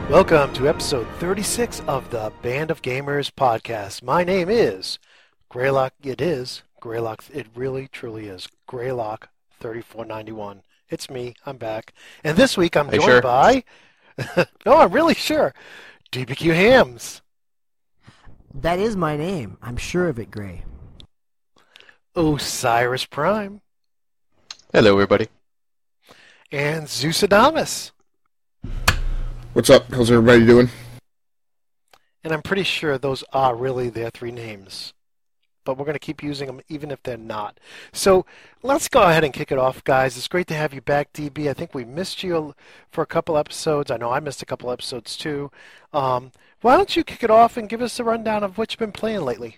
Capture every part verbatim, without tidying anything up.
Welcome to episode thirty-six of the Band of Gamers podcast. My name is Greylock. It is Greylock. It really, truly is Greylock thirty-four ninety-one. It's me. I'm back. And this week I'm Are you joined sure? by... no, I'm really sure. D B Q Hams. That is my name. I'm sure of it, Gray. Osiris Prime. Hello, everybody. And Zeus Adamus. What's up? How's everybody doing? And I'm pretty sure those are really their three names. But we're going to keep using them even if they're not. So let's go ahead and kick it off, guys. It's great to have you back, D B. I think we missed you for a couple episodes. I know I missed a couple episodes too. Um, why don't you kick it off and give us a rundown of what you've been playing lately?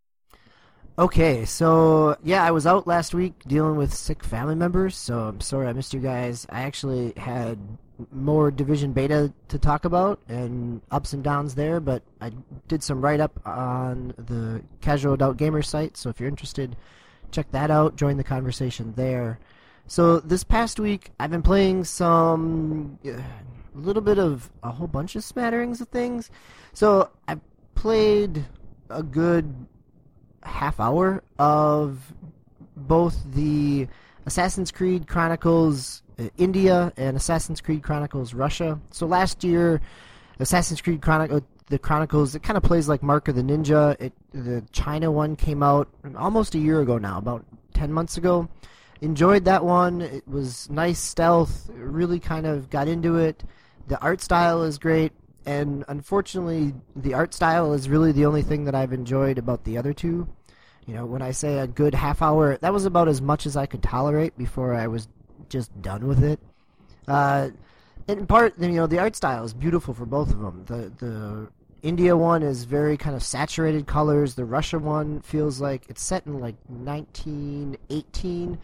Okay, so, yeah, I was out last week dealing with sick family members, so I'm sorry I missed you guys. I actually had more Division Beta to talk about and ups and downs there, but I did some write-up on the Casual Adult Gamer site, so if you're interested, check that out, join the conversation there. So this past week, I've been playing some, a little bit of a whole bunch of smatterings of things. So I played a good half hour of both the Assassin's Creed Chronicles uh, India and Assassin's Creed Chronicles Russia. So last year, Assassin's Creed Chronicle, the Chronicles, it kind of plays like Mark of the Ninja. It, the China one came out almost a year ago now, about ten months ago. Enjoyed that one. It was nice stealth, really kind of got into it. The art style is great. And unfortunately, the art style is really the only thing that I've enjoyed about the other two. You know, when I say a good half hour, that was about as much as I could tolerate before I was just done with it. Uh, in part, you know, the art style is beautiful for both of them. The the India one is very kind of saturated colors. The Russia one feels like it's set in like nineteen eighteen,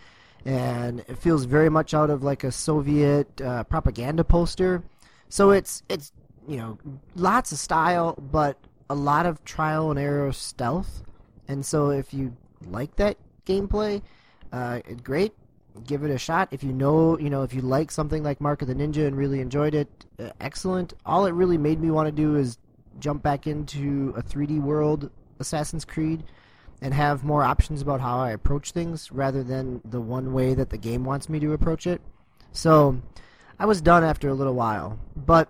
and it feels very much out of like a Soviet uh, propaganda poster. So it's it's you know, lots of style, but a lot of trial and error stealth. And so if you like that gameplay, uh, great, give it a shot. If you know, you know, if you like something like Mark of the Ninja and really enjoyed it, uh, excellent. All it really made me want to do is jump back into a three D world Assassin's Creed and have more options about how I approach things rather than the one way that the game wants me to approach it. So I was done after a little while, but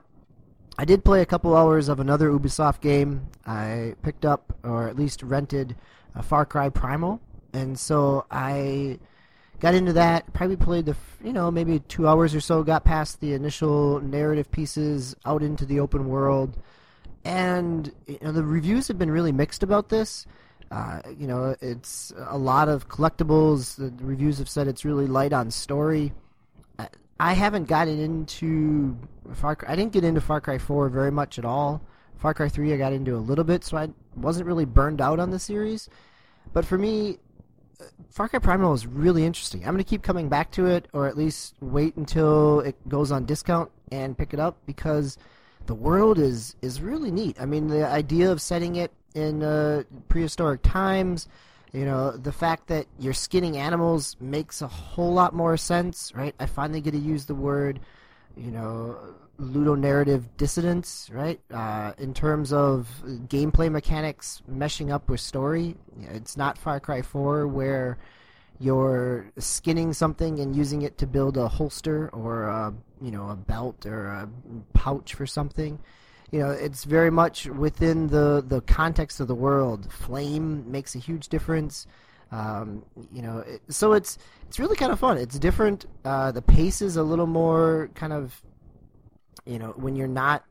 I did play a couple hours of another Ubisoft game. I picked up, or at least rented, a Far Cry Primal, and so I got into that. Probably played the, you know, maybe two hours or so. Got past the initial narrative pieces, out into the open world, and you know, the reviews have been really mixed about this. Uh, you know, it's a lot of collectibles. The reviews have said it's really light on story. I haven't gotten into Far Cry. I didn't get into Far Cry four very much at all. Far Cry three I got into a little bit, so I wasn't really burned out on the series. But for me, Far Cry Primal is really interesting. I'm going to keep coming back to it, or at least wait until it goes on discount and pick it up, because the world is, is really neat. I mean, the idea of setting it in uh, prehistoric times, you know, the fact that you're skinning animals makes a whole lot more sense, right? I finally get to use the word, you know, ludonarrative dissonance, right? Uh, in terms of gameplay mechanics meshing up with story. It's not Far Cry four where you're skinning something and using it to build a holster or a, you know, a belt or a pouch for something. You know, it's very much within the, the context of the world. Flame makes a huge difference. Um, you know, it, so it's it's really kind of fun. It's different. Uh, the pace is a little more kind of, you know, when you're not,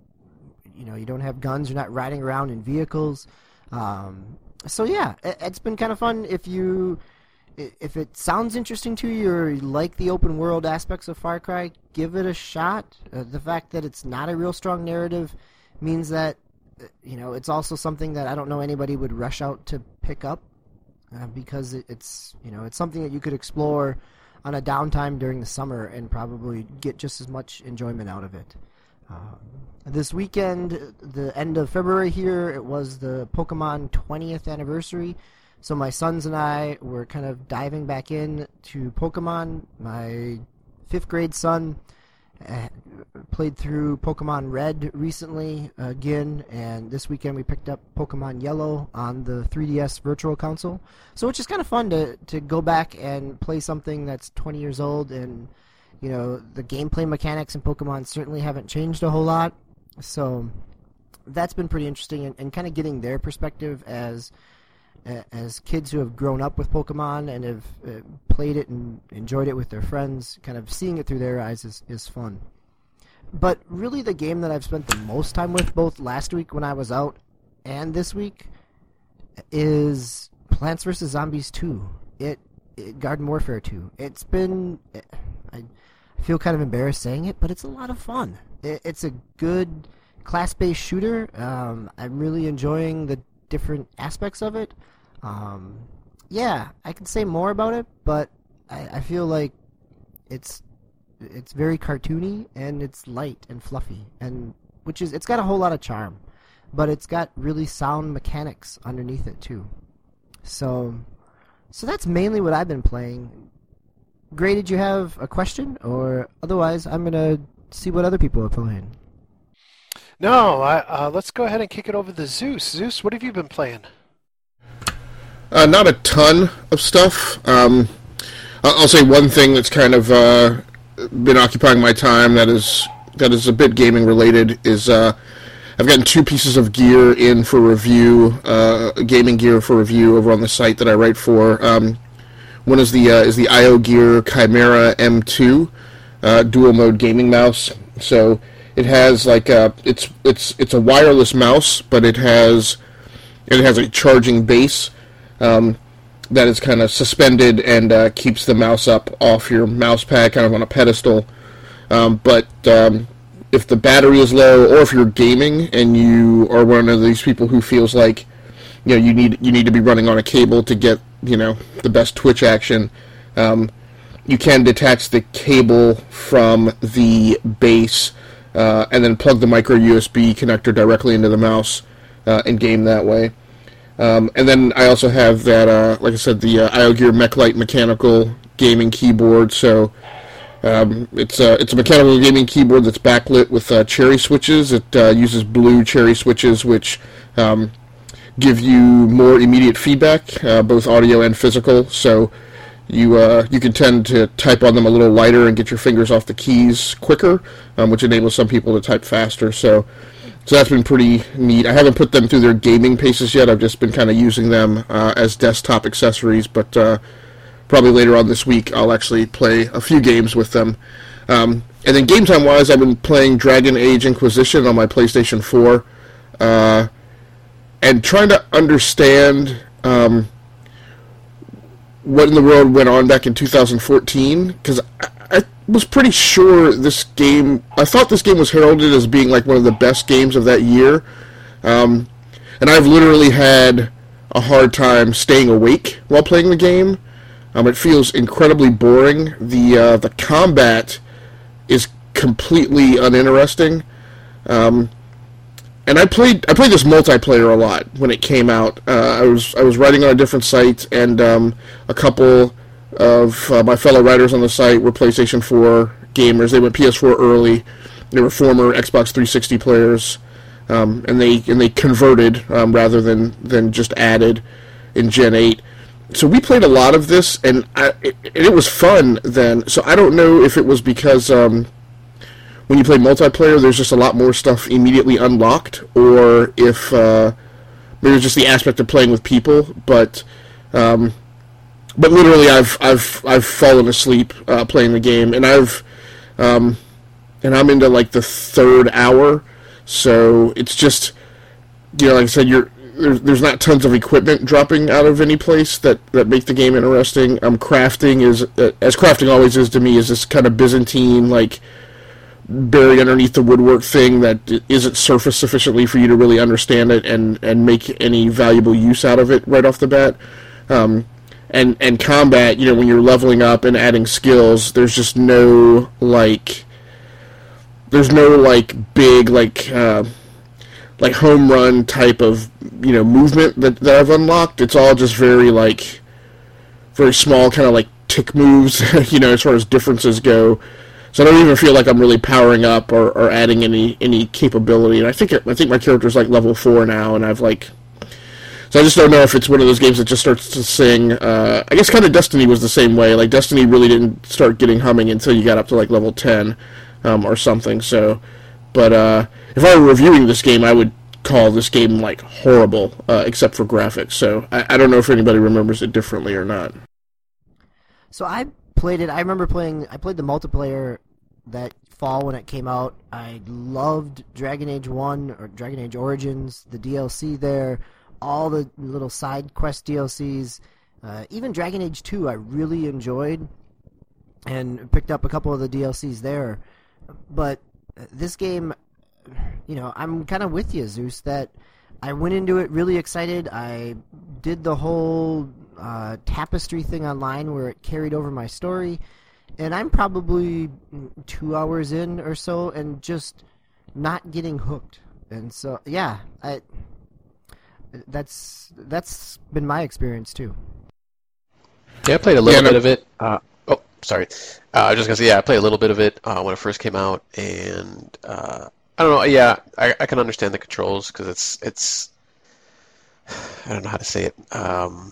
you know, you don't have guns, you're not riding around in vehicles. Um, so yeah, it, it's been kind of fun. If you if it sounds interesting to you or you like the open world aspects of Far Cry, give it a shot. Uh, the fact that it's not a real strong narrative means that, you know, it's also something that I don't know anybody would rush out to pick up uh, because it, it's, you know, it's something that you could explore on a downtime during the summer and probably get just as much enjoyment out of it. Um, this weekend, the end of February here, it was the Pokemon twentieth anniversary. So my sons and I were kind of diving back in to Pokemon. My fifth grade son uh, played through Pokemon Red recently again, and this weekend we picked up Pokemon Yellow on the three D S Virtual Console. So it's just kind of fun to, to go back and play something that's twenty years old, and you know, the gameplay mechanics in Pokemon certainly haven't changed a whole lot. So that's been pretty interesting, and, and kind of getting their perspective as as kids who have grown up with Pokemon and have uh, played it and enjoyed it with their friends, kind of seeing it through their eyes is, is fun. But really the game that I've spent the most time with, both last week when I was out and this week, is Plants versus. Zombies two. It, it Garden Warfare two. It's been... I, I feel kind of embarrassed saying it, but it's a lot of fun. It, it's a good class-based shooter. Um, I'm really enjoying the different aspects of it. Um, yeah, I can say more about it, but I, I feel like it's it's very cartoony and it's light and fluffy, and which is it's got a whole lot of charm, but it's got really sound mechanics underneath it too. So, so that's mainly what I've been playing. Gray, did you have a question, or otherwise I'm gonna see what other people are playing? No, I, uh, let's go ahead and kick it over to Zeus. Zeus, what have you been playing? Uh, not a ton of stuff. Um, I'll say one thing that's kind of uh, been occupying my time that is that is a bit gaming related is uh, I've gotten two pieces of gear in for review, uh, gaming gear for review over on the site that I write for. Um, one is the uh, is the I O Gear Chimera M two uh, dual mode gaming mouse. So it has like a, it's it's it's a wireless mouse, but it has it has a charging base um, that is kind of suspended and uh, keeps the mouse up off your mouse pad, kind of on a pedestal. Um, but um, if the battery is low, or if you're gaming and you are one of these people who feels like you know you need you need to be running on a cable to get you know the best Twitch action, um, you can detach the cable from the base. Uh, and then plug the micro U S B connector directly into the mouse uh, and game that way. Um, and then I also have that, uh, like I said, the uh, I O Gear MechLite mechanical gaming keyboard. So um, it's, a, it's a mechanical gaming keyboard that's backlit with uh, cherry switches. It uh, uses blue cherry switches, which um, give you more immediate feedback, uh, both audio and physical. So You uh, you can tend to type on them a little lighter and get your fingers off the keys quicker, um, which enables some people to type faster. So, so that's been pretty neat. I haven't put them through their gaming paces yet. I've just been kind of using them uh, as desktop accessories. But uh, probably later on this week, I'll actually play a few games with them. Um, and then game time wise, I've been playing Dragon Age Inquisition on my PlayStation four, uh, and trying to understand. Um, what in the world went on back in two thousand fourteen, because I, I was pretty sure this game, I thought this game was heralded as being like one of the best games of that year, um, and I've literally had a hard time staying awake while playing the game. Um, it feels incredibly boring. The uh, the combat is completely uninteresting. Um, And I played I played this multiplayer a lot when it came out. Uh, I was I was writing on a different site, and um, a couple of uh, my fellow writers on the site were PlayStation four gamers. They went P S four early. They were former Xbox three sixty players, um, and they and they converted um, rather than, than just added in Gen eight. So we played a lot of this, and I, it, it was fun then. So I don't know if it was because Um, when you play multiplayer, there's just a lot more stuff immediately unlocked, or if uh, maybe it's just the aspect of playing with people. But um, but literally, I've I've I've fallen asleep uh, playing the game, and I've um, and I'm into like the third hour, so it's just you know, like I said, you're there's there's not tons of equipment dropping out of any place that, that make the game interesting. Um, crafting is uh, as crafting always is to me is this kind of Byzantine like. Buried underneath the woodwork thing that isn't surfaced sufficiently for you to really understand it and, and make any valuable use out of it right off the bat. Um, and and combat, you know, when you're leveling up and adding skills, there's just no like, there's no like big like uh, like home run type of you know movement that, that I've unlocked. It's all just very like very small kind of like tick moves, you know, as far as differences go. So I don't even feel like I'm really powering up or, or adding any, any capability. And I think it, I think my character's like level four now, and I've like. So I just don't know if it's one of those games that just starts to sing. Uh, I guess kind of Destiny was the same way. Like Destiny really didn't start getting humming until you got up to like level ten um, or something. So, but uh, if I were reviewing this game, I would call this game like horrible, uh, except for graphics. So I, I don't know if anybody remembers it differently or not. So I played it. I remember playing. I played the multiplayer that fall when it came out. I loved Dragon Age One or Dragon Age Origins, the D L C there, all the little side quest D L Cs, uh, even Dragon Age Two. I really enjoyed, and picked up a couple of the D L Cs there. But this game, you know, I'm kind of with you, Zeus, that I went into it really excited. I did the whole uh, tapestry thing online where it carried over my story, and I'm probably two hours in or so and just not getting hooked. And so, yeah, I, that's that's been my experience too. Yeah, I played a little Yeah, no- bit of it. Uh, oh, sorry. Uh, I was just going to say, yeah, I played a little bit of it uh, when it first came out, and uh, I don't know, yeah, I, I can understand the controls, because it's, it's, I don't know how to say it. Um,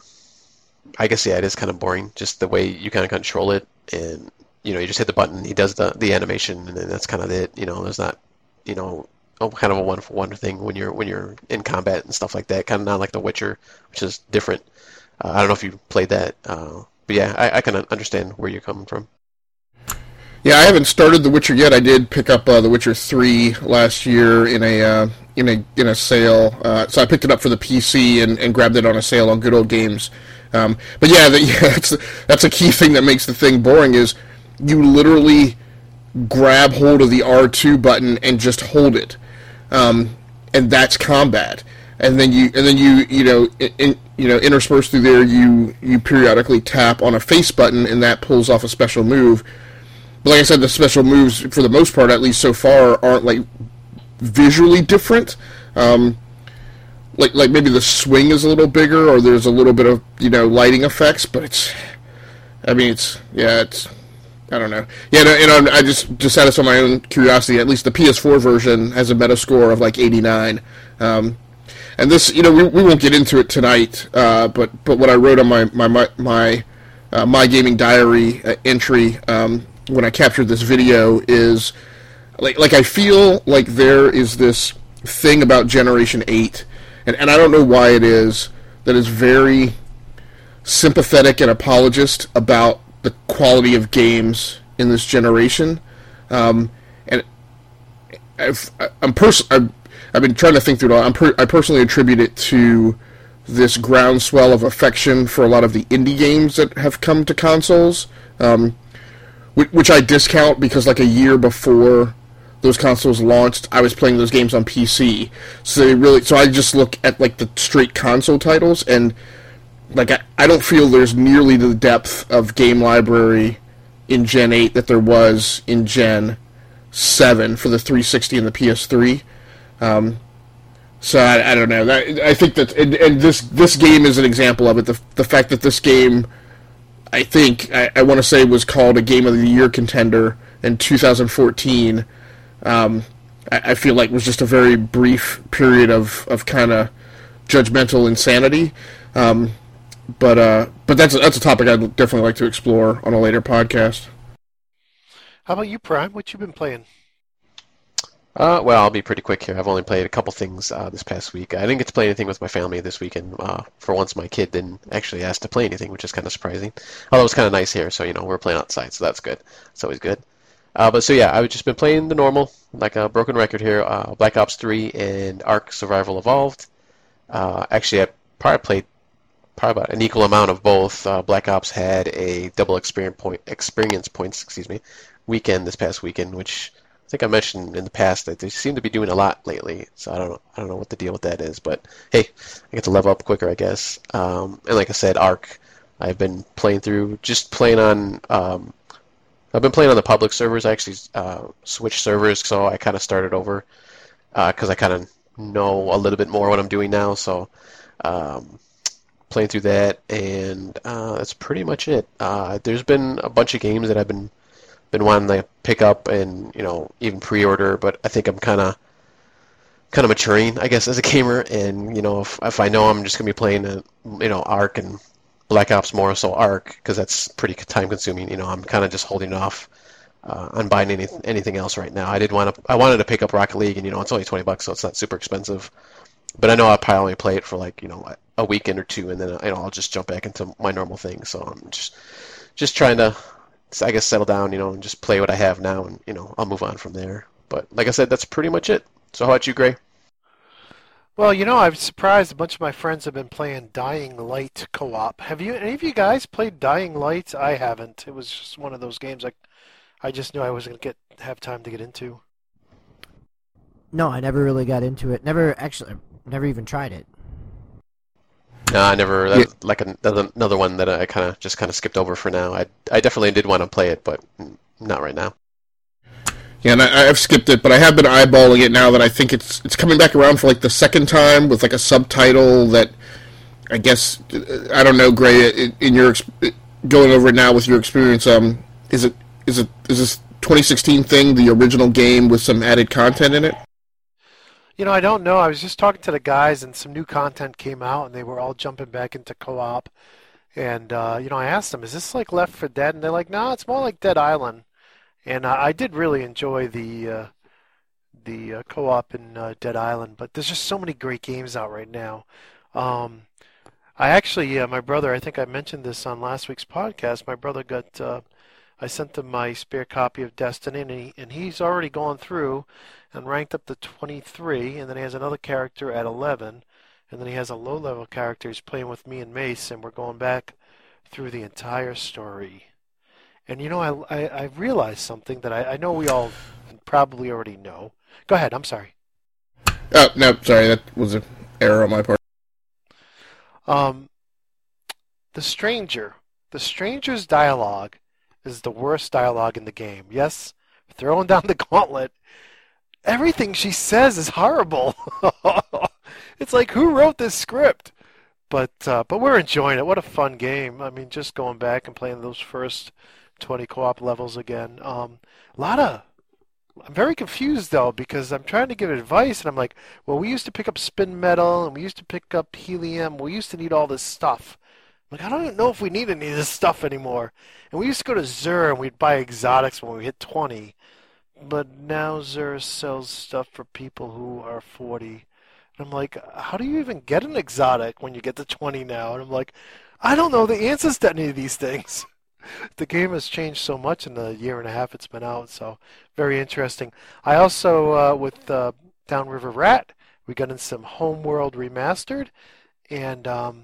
I guess, yeah, it is kind of boring, just the way you kind of control it, and, you know, you just hit the button, he does the, the animation, and then that's kind of it, you know, there's not, you know, oh, kind of a one-for-one thing when you're when you're in combat and stuff like that, kind of not like The Witcher, which is different. Uh, I don't know if you played that, uh, but yeah, I, I can understand where you're coming from. Yeah, I haven't started The Witcher yet. I did pick up uh, The Witcher three last year in a uh, in a in a sale. Uh, so I picked it up for the P C and, and grabbed it on a sale on Good Old Games. Um, but yeah, the, yeah, that's that's a key thing that makes the thing boring is you literally grab hold of the R two button and just hold it, um, and that's combat. And then you and then you you know in, you know interspersed through there you you periodically tap on a face button and that pulls off a special move. But like I said, the special moves, for the most part, at least so far, aren't like visually different. Um, like like maybe the swing is a little bigger, or there's a little bit of you know lighting effects. But it's, I mean, it's yeah, it's I don't know. Yeah, no, you know, I just just satisfy my own curiosity. At least the P S four version has a Metascore of like eighty-nine. Um, and this, you know, we we won't get into it tonight. Uh, but but what I wrote on my my my my, uh, my gaming diary uh, entry. Um, when I captured this video is like like I feel like there is this thing about Generation eight, and, and I don't know why it is, that is very sympathetic and apologist about the quality of games in this generation. Um, and I've, I'm pers- I've, I've been trying to think through it all. I'm per- I personally attribute it to this groundswell of affection for a lot of the indie games that have come to consoles. Um, Which I discount because, like, a year before those consoles launched, I was playing those games on P C. So they really, so I just look at like the straight console titles, and like I, I don't feel there's nearly the depth of game library in Gen eight that there was in Gen seven for the three sixty and the P S three. Um, so I, I don't know. That, I think that, and, and this this game is an example of it. The the fact that this game, I think, I, I want to say was called a Game of the Year contender in two thousand fourteen, um, I, I feel like was just a very brief period of, of kind of judgmental insanity. Um, but uh, but that's, that's a topic I'd definitely like to explore on a later podcast. How about you, Prime? What you been playing? Uh, well, I'll be pretty quick here. I've only played a couple things uh, this past week. I didn't get to play anything with my family this weekend. Uh, for once, my kid didn't actually ask to play anything, which is kind of surprising. Although it's kind of nice here, so, you know, we're playing outside, so that's good. It's always good. Uh, but so, yeah, I've just been playing the normal, like a broken record here, uh, Black Ops three and Ark Survival Evolved. Uh, actually, I probably played probably about an equal amount of both. Uh, Black Ops had a double experience, point, experience points excuse me, weekend this past weekend, which I think I mentioned in the past that they seem to be doing a lot lately, so I don't know, I don't know what the deal with that is, but hey, I get to level up quicker, I guess. Um, and like I said, Ark, I've been playing through, just playing on, um, I've been playing on the public servers. I actually uh, switched servers, so I kind of started over because uh, I kind of know a little bit more what I'm doing now, so um, playing through that, and uh, that's pretty much it. Uh, there's been a bunch of games that I've been been wanting to pick up and you know even pre-order, but I think I'm kind of kind of maturing, I guess, as a gamer. And you know, if if I know I'm just gonna be playing, a, you know, Ark and Black Ops more so Ark because that's pretty time consuming. You know, I'm kind of just holding off uh, on buying any, anything else right now. I did want to, I wanted to pick up Rocket League, and you know, it's only twenty bucks, so it's not super expensive. But I know I'll probably play it for like you know a weekend or two, and then you know I'll just jump back into my normal thing. So I'm just just trying to, I guess, settle down, you know, and just play what I have now, and you know I'll move on from there. But like I said, that's pretty much it. So how about you, Gray? Well, you know, I'm surprised a bunch of my friends have been playing Dying Light co-op. Have you, any of you guys played Dying Light? I haven't. It was just one of those games I, I just knew I wasn't going to get have time to get into. No, I never really got into it. Never actually, never even tried it. No, I never. That's Yeah. like another another one that I kind of just kind of skipped over for now. I I definitely did want to play it, but not right now. Yeah, and I, I've skipped it, but I have been eyeballing it now that I think it's it's coming back around for like the second time with like a subtitle that I guess I don't know, Gray. In your going over it now with your experience, um, is it is it is this twenty sixteen thing the original game with some added content in it? You know, I don't know. I was just talking to the guys, and some new content came out, and they were all jumping back into co-op. And uh, you know, I asked them, "Is this like Left four Dead?" And they're like, "No, it's more like Dead Island." And uh, I did really enjoy the uh, the uh, co-op in uh, Dead Island, but there's just so many great games out right now. Um, I actually, uh, my brother, I think I mentioned this on last week's podcast. My brother got, uh, I sent him my spare copy of Destiny, and, he, and he's already gone through and ranked up to twenty-three, and then he has another character at eleven, and then he has a low-level character he's playing with me and Mace, and we're going back through the entire story. And you know, I, I, I realized something that I, I know we all probably already know. Go ahead, I'm sorry. Oh, no, sorry, that was an error on my part. Um, the Stranger. The Stranger's dialogue is the worst dialogue in the game. Yes, throwing down the gauntlet. Everything she says is horrible. It's like, who wrote this script? But uh, but we're enjoying it. What a fun game. I mean, just going back and playing those first twenty co-op levels again. Um, a lot of... I'm very confused, though, because I'm trying to give advice, and I'm like, well, we used to pick up spin metal, and we used to pick up helium. We used to need all this stuff. I'm like, I don't even know if we need any of this stuff anymore. And we used to go to Xur, and we'd buy exotics when we hit twenty. But now Xur sells stuff for people who are forty. And I'm like, how do you even get an exotic when you get to twenty now? And I'm like, I don't know the answers to any of these things. The game has changed so much in the year and a half it's been out, so very interesting. I also, uh, with uh, Downriver Rat, we got in some Homeworld Remastered, and um,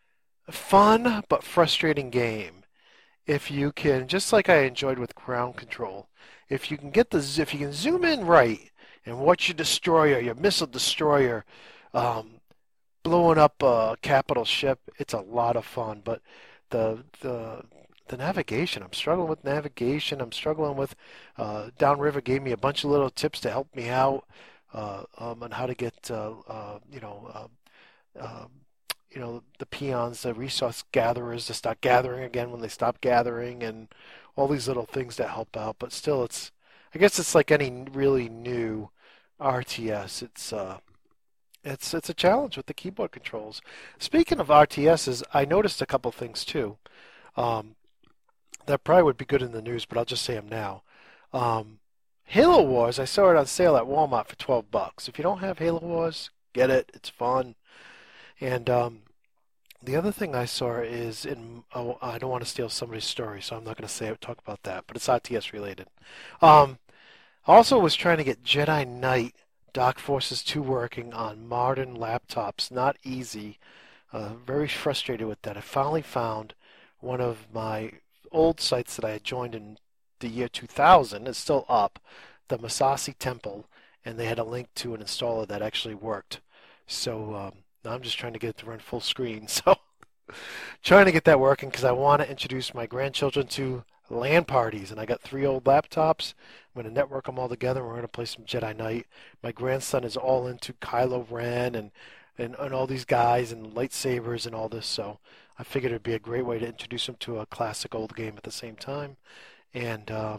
fun but frustrating game. If you can, just like I enjoyed with Ground Control, if you can get the, if you can zoom in right and watch your destroyer, your missile destroyer, um, blowing up a capital ship, it's a lot of fun. But the the the navigation, I'm struggling with navigation. I'm struggling with. Uh, Downriver gave me a bunch of little tips to help me out uh, um, on how to get, uh, uh, you know, uh, um, you know, the peons, the resource gatherers to start gathering again when they stop gathering, and all these little things that help out. But still, it's, I guess it's like any really new R T S. It's uh, it's it's a challenge with the keyboard controls. Speaking of R T Ss, I noticed a couple things too. Um, that probably would be good in the news, but I'll just say them now. Um, Halo Wars, I saw it on sale at Walmart for twelve bucks. If you don't have Halo Wars, get it. It's fun. And um, the other thing I saw is in. Oh, I don't want to steal somebody's story, so I'm not going to say talk about that. But it's R T S related. Um, I also was trying to get Jedi Knight Dark Forces two working on modern laptops. Not easy. Uh, very frustrated with that. I finally found one of my old sites that I had joined in the year two thousand. It's still up, the Masasi Temple, and they had a link to an installer that actually worked. So um, now I'm just trying to get it to run full screen. So trying to get that working because I want to introduce my grandchildren to LAN parties, and I got three old laptops. I'm going to network them all together. We're going to play some Jedi Knight. My grandson is all into Kylo Ren and, and, and all these guys and lightsabers and all this, so I figured it would be a great way to introduce them to a classic old game at the same time. And um,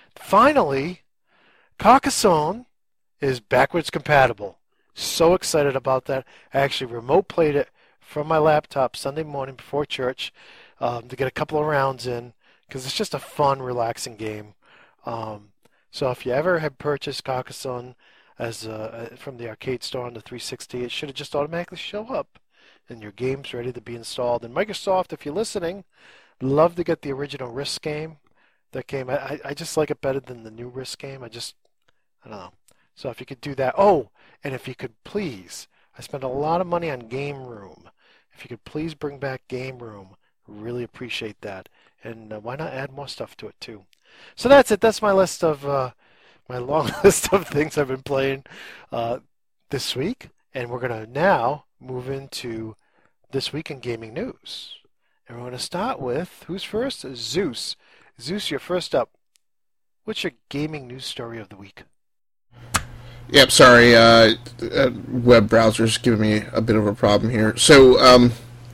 finally, Carcassonne is backwards compatible. So excited about that. I actually remote played it from my laptop Sunday morning before church um, to get a couple of rounds in because it's just a fun, relaxing game. Um, so if you ever had purchased Carcassonne as uh, from the arcade store on the three sixty, it should have just automatically show up and your game's ready to be installed. And Microsoft, if you're listening, love to get the original Risk game. That game, I, I just like it better than the new Risk game. I just, I don't know. So if you could do that. Oh, and if you could please, I spent a lot of money on Game Room. If you could please bring back Game Room, really appreciate that. And uh, why not add more stuff to it too? So that's it. That's my list of uh, my long list of things I've been playing uh, this week. And we're gonna now move into this week in gaming news. And we're gonna start with who's first? Zeus. Zeus, you're first up. What's your gaming news story of the week? Yep, sorry, uh, uh, web browser's giving me a bit of a problem here. So, um,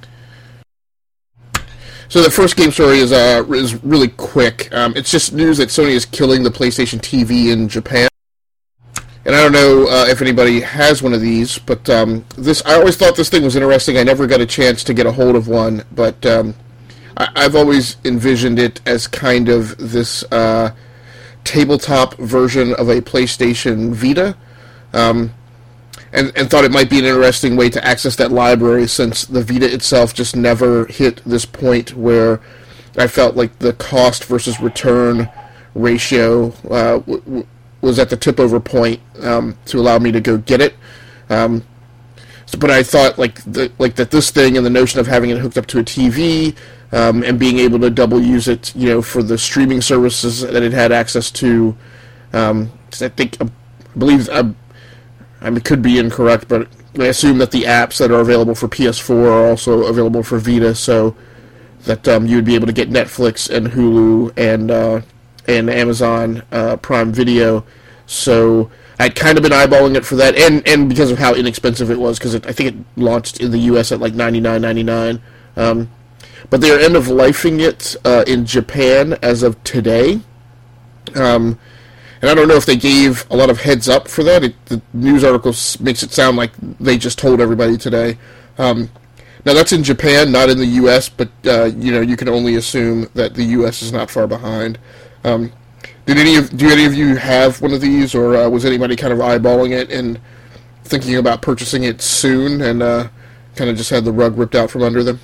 so the first game story is uh, is really quick. Um, it's just news that Sony is killing the PlayStation T V in Japan. And I don't know uh, if anybody has one of these, but um, this I always thought this thing was interesting. I never got a chance to get a hold of one, but um, I, I've always envisioned it as kind of this uh, tabletop version of a PlayStation Vita. Um, and, and thought it might be an interesting way to access that library since the Vita itself just never hit this point where I felt like the cost versus return ratio uh, w- w- was at the tip-over point um, to allow me to go get it. Um, so, but I thought like the, like that this thing and the notion of having it hooked up to a T V um, and being able to double use it, you know, for the streaming services that it had access to. Um, 'cause I think I believe I. I mean, it could be incorrect, but I assume that the apps that are available for P S four are also available for Vita, so that um, you would be able to get Netflix and Hulu and uh, and Amazon uh, Prime Video. So I'd kind of been eyeballing it for that, and, and because of how inexpensive it was, because I think it launched in the U S at like ninety-nine ninety-nine. Um, but they're end-of-lifing it uh, in Japan as of today. Um... And I don't know if they gave a lot of heads up for that. It, the news article makes it sound like they just told everybody today. Um, now that's in Japan, not in the U S, but uh, you know you can only assume that the U S is not far behind. Um, did any of do any of you have one of these, or uh, was anybody kind of eyeballing it and thinking about purchasing it soon, and uh, kind of just had the rug ripped out from under them?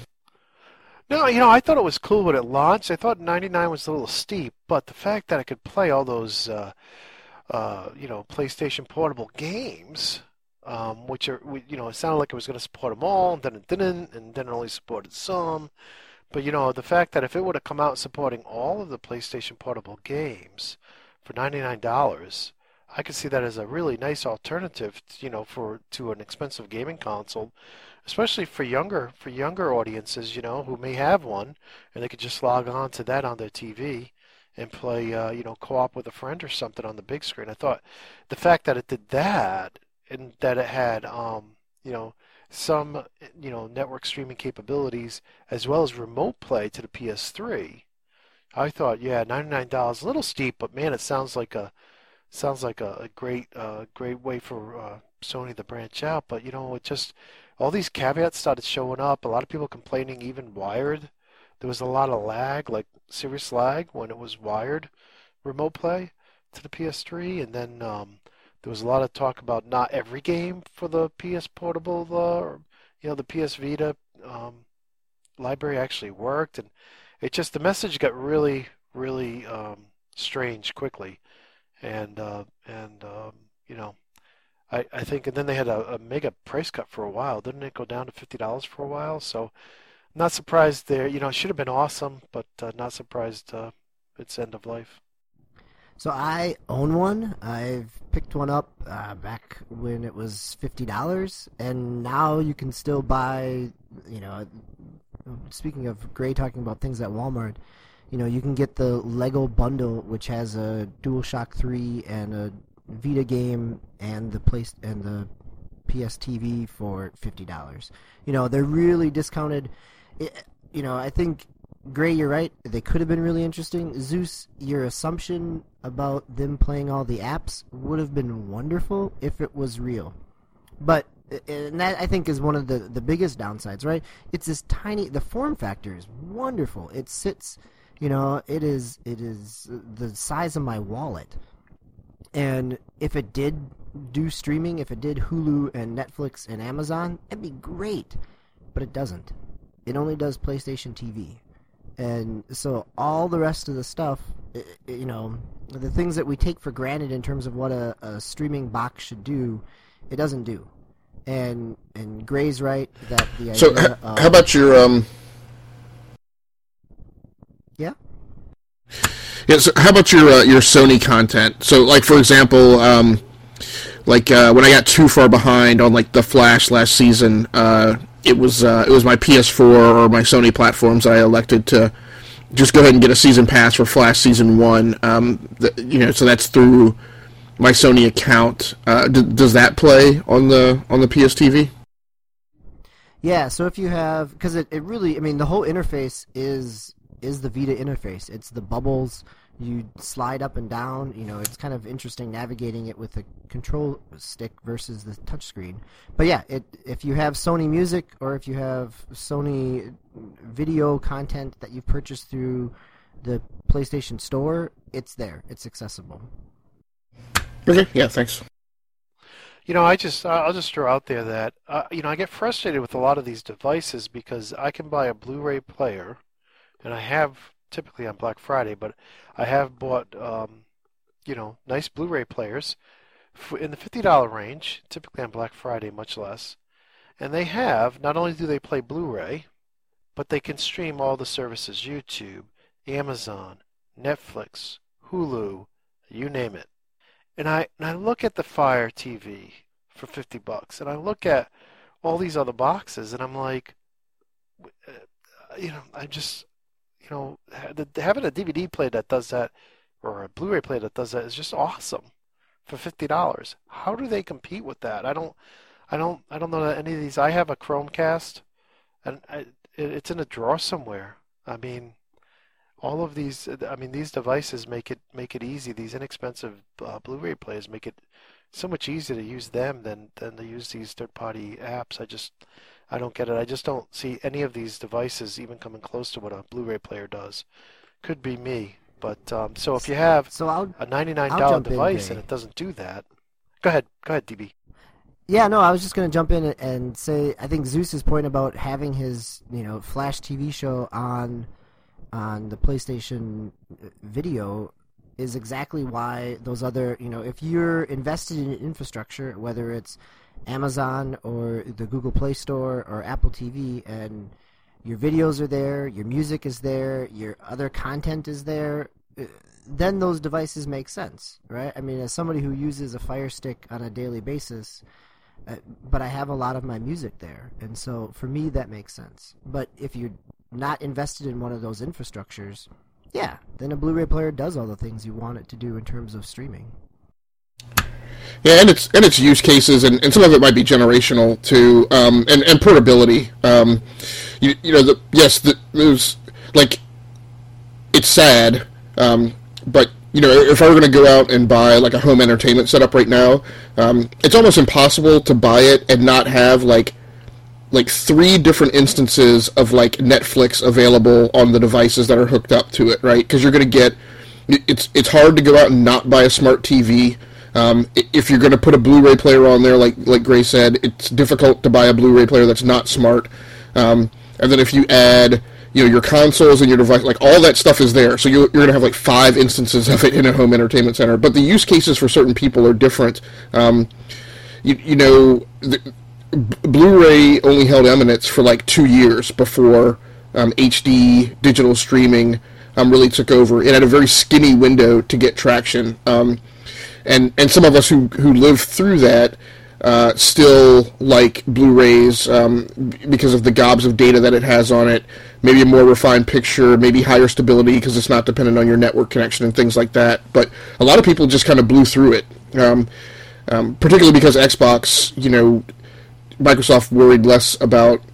No, you know, I thought it was cool when it launched. I thought ninety-nine was a little steep, but the fact that I could play all those, uh, uh, you know, PlayStation Portable games, um, which are, you know, it sounded like it was going to support them all, and then it didn't, and then it only supported some. But, you know, the fact that if it would have come out supporting all of the PlayStation Portable games for ninety-nine dollars, I could see that as a really nice alternative, you know, for to an expensive gaming console. Especially for younger for younger audiences, you know, who may have one, and they could just log on to that on their T V and play, uh, you know, co-op with a friend or something on the big screen. I thought the fact that it did that and that it had, um, you know, some, you know, network streaming capabilities as well as remote play to the P S three, I thought, yeah, ninety-nine dollars, a little steep, but man, it sounds like a sounds like a, a great uh, great way for uh, Sony to branch out. But you know, it just all these caveats started showing up. A lot of people complaining, even wired. There was a lot of lag, like serious lag, when it was wired remote play to the P S three. And then um, there was a lot of talk about not every game for the P S Portable, uh, or, you know, the P S Vita um, library actually worked. And it just, the message got really, really um, strange quickly. And, uh, and um, you know, I, I think, and then they had a, a mega price cut for a while. Didn't it go down to fifty dollars for a while? So not surprised there. You know, it should have been awesome, but uh, not surprised uh, it's end of life. So I own one. I've picked one up uh, back when it was fifty dollars, and now you can still buy, you know, speaking of Gray talking about things at Walmart, you know, you can get the Lego bundle, which has a DualShock three and a Vita game and the place and the P S T V for fifty dollars. You know, they're really discounted. It, you know, I think Gray, you're right. They could have been really interesting. Zeus, your assumption about them playing all the apps would have been wonderful if it was real. But, and that I think is one of the, the biggest downsides, right? It's this tiny, the form factor is wonderful. It sits, you know, it is it is the size of my wallet. And if it did do streaming, if it did Hulu and Netflix and Amazon, it'd be great. But it doesn't. It only does PlayStation T V. And so all the rest of the stuff, you know, the things that we take for granted in terms of what a, a streaming box should do, it doesn't do. And and Gray's right that the idea So, h- of, how about your um? Yeah. Yeah. So, how about your uh, your Sony content? So, like for example, um, like uh, when I got too far behind on like the Flash last season, uh. It was uh, it was my P S four or my Sony platforms that I elected to just go ahead and get a season pass for Flash season one. Um, the, you know, so that's through my Sony account. Uh, d- does that play on the on the P S T V? Yeah. So if you have, because it, it really, I mean, the whole interface is is the Vita interface. It's the bubbles. You slide up and down. You know, it's kind of interesting navigating it with the control stick versus the touchscreen. But yeah, it if you have Sony Music or if you have Sony video content that you've purchased through the PlayStation Store, it's there. It's accessible. Okay. Yeah. Thanks. You know, I just I'll just throw out there that uh, you know I get frustrated with a lot of these devices because I can buy a Blu-ray player, and I have typically on Black Friday, but I have bought um, you know nice Blu-ray players in the fifty dollar range, typically on Black Friday, much less. And they have, not only do they play Blu-ray, but they can stream all the services, YouTube, Amazon, Netflix, Hulu, you name it. And I and I look at the Fire T V for fifty bucks, and I look at all these other boxes, and I'm like, you know, I just, you know, having a D V D player that does that, or a Blu-ray player that does that is just awesome. For fifty dollars, how do they compete with that? I don't, I don't, I don't know that any of these. I have a Chromecast, and I, it, it's in a drawer somewhere. I mean, all of these. I mean, these devices make it make it easy. These inexpensive uh, Blu-ray players make it so much easier to use them than than to use these third-party apps. I just, I don't get it. I just don't see any of these devices even coming close to what a Blu-ray player does. Could be me. But um, so if you have so I'll, a ninety-nine dollar I'll device in, and it doesn't do that, go ahead, go ahead, D B. Yeah, no, I was just going to jump in and say I think Zeus's point about having his you know Flash T V show on on the PlayStation Video is exactly why those other you know if you're invested in infrastructure, whether it's Amazon or the Google Play Store or Apple T V, and your videos are there, your music is there, your other content is there, then those devices make sense, right? I mean, as somebody who uses a Fire Stick on a daily basis, uh, but I have a lot of my music there, and so for me that makes sense. But if you're not invested in one of those infrastructures, yeah, then a Blu-ray player does all the things you want it to do in terms of streaming. Yeah, and it's and its use cases, and, and some of it might be generational too, um, and and portability. Um, you, you know, the, yes, the, there's like it's sad, um, but you know, if I were going to go out and buy like a home entertainment setup right now, um, it's almost impossible to buy it and not have like like three different instances of like Netflix available on the devices that are hooked up to it, right? Because you're going to get it's it's hard to go out and not buy a smart T V. Um, if you're going to put a Blu-ray player on there, like like Gray said, it's difficult to buy a Blu-ray player that's not smart. Um, and then if you add, you know, your consoles and your device, like all that stuff is there. So you're, you're going to have like five instances of it in a home entertainment center. But the use cases for certain people are different. Um, you, you know, the, Blu-ray only held eminence for like two years before um, H D digital streaming um, really took over. It had a very skinny window to get traction. Um, And and some of us who who lived through that uh, still like Blu-rays um, because of the gobs of data that it has on it, maybe a more refined picture, maybe higher stability because it's not dependent on your network connection and things like that. But a lot of people just kind of blew through it, um, um, particularly because Xbox, you know, Microsoft worried less about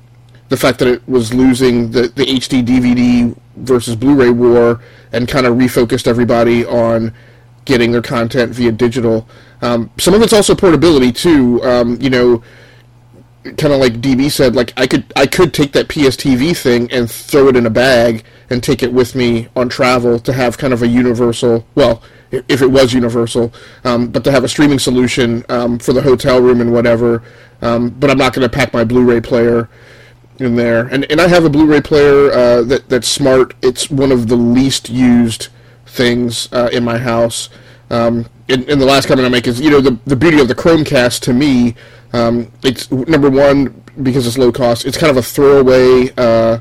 the fact that it was losing the, the H D D V D versus Blu-ray war and kind of refocused everybody on getting their content via digital. Um, some of it's also portability too. Um, you know, kind of like D B said, like I could I could take that P S T V thing and throw it in a bag and take it with me on travel to have kind of a universal, well, if it was universal, um, but to have a streaming solution um, for the hotel room and whatever. Um, but I'm not going to pack my Blu-ray player in there. And and I have a Blu-ray player uh, that that's smart. It's one of the least used things uh, in my house. Um, and, and the last comment I make is, you know, the the beauty of the Chromecast to me, um, it's number one because it's low cost. It's kind of a throwaway uh,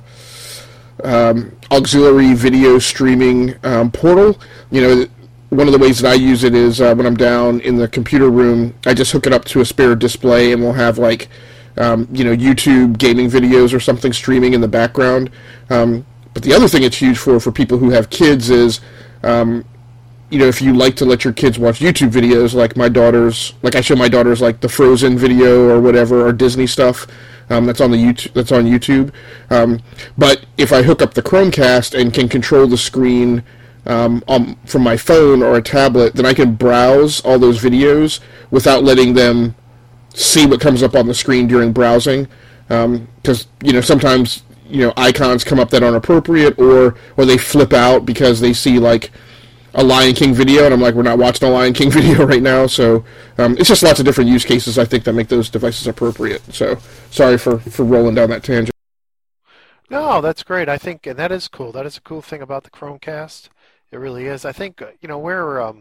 um, auxiliary video streaming um, portal. You know, one of the ways that I use it is uh, when I'm down in the computer room, I just hook it up to a spare display, and we'll have like um, you know, YouTube gaming videos or something streaming in the background. Um, but the other thing it's huge for for people who have kids is um, you know, if you like to let your kids watch YouTube videos, like my daughters, like I show my daughters like the Frozen video or whatever, or Disney stuff, um, that's on the YouTube, that's on YouTube. Um, but if I hook up the Chromecast and can control the screen um, on, from my phone or a tablet, then I can browse all those videos without letting them see what comes up on the screen during browsing. Because um, you know, sometimes you know icons come up that aren't appropriate, or or they flip out because they see like a Lion King video, and I'm like, we're not watching a Lion King video right now. So um, it's just lots of different use cases, I think, that make those devices appropriate. So sorry for, for rolling down that tangent. No, that's great. I think, and that is cool. That is a cool thing about the Chromecast. It really is. I think, you know, we're um,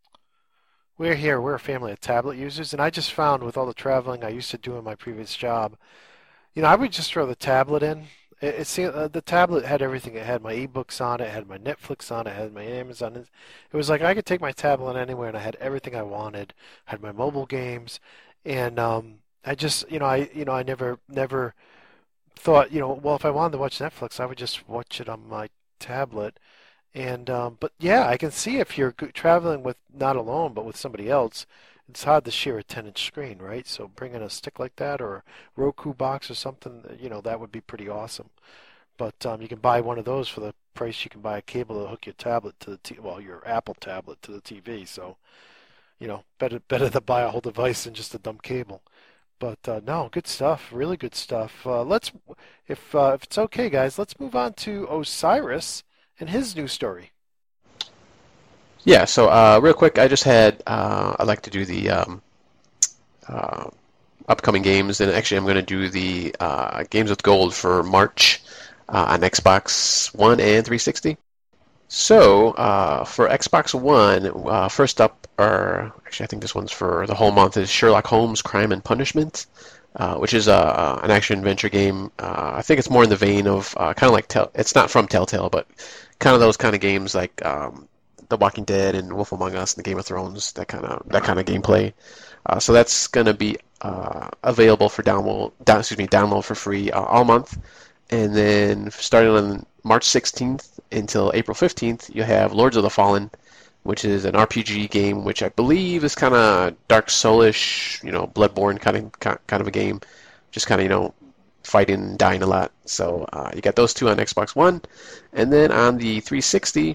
we're here. We're a family of tablet users, and I just found with all the traveling I used to do in my previous job, you know, I would just throw the tablet in. It, it seemed, uh, the tablet had everything. It had my ebooks on it, it had my Netflix on it, it had my Amazon. It was like I could take my tablet anywhere, and I had everything I wanted. I had my mobile games, and um, I just, you know, I, you know, I never, never thought, you know, well, if I wanted to watch Netflix, I would just watch it on my tablet. And um, but yeah, I can see if you're traveling with not alone, but with somebody else, it's hard to share a ten-inch screen, right? So bringing a stick like that or a Roku box or something, you know, that would be pretty awesome. But um, you can buy one of those for the price you can buy a cable to hook your tablet to the t well, your Apple tablet to the T V. So, you know, better better to buy a whole device than just a dumb cable. But uh, no, good stuff, really good stuff. Uh, let's, if uh, if it's okay, guys, let's move on to Osiris and his new story. Yeah, so uh, real quick, I just had, uh, I'd like to do the um, uh, upcoming games, and actually I'm going to do the uh, Games with Gold for March uh, on Xbox One and three sixty. So, uh, for Xbox One, uh, first up, are, actually I think this one's for the whole month, is Sherlock Holmes Crime and Punishment, uh, which is uh, an action-adventure game. Uh, I think it's more in the vein of, uh, kind of like, Tell it's not from Telltale, but kind of those kind of games like um, The Walking Dead and Wolf Among Us and Game of Thrones, that kind of that kind of gameplay. Uh, so that's going to be uh, available for download, down, excuse me, download for free uh, all month, and then starting on March sixteenth until April fifteenth, you have Lords of the Fallen, which is an R P G game, which I believe is kind of Dark Soulish, you know, Bloodborne kind of kind of a game, just kind of you know. fighting and dying a lot. So uh, you got those two on Xbox One. And then on the three sixty,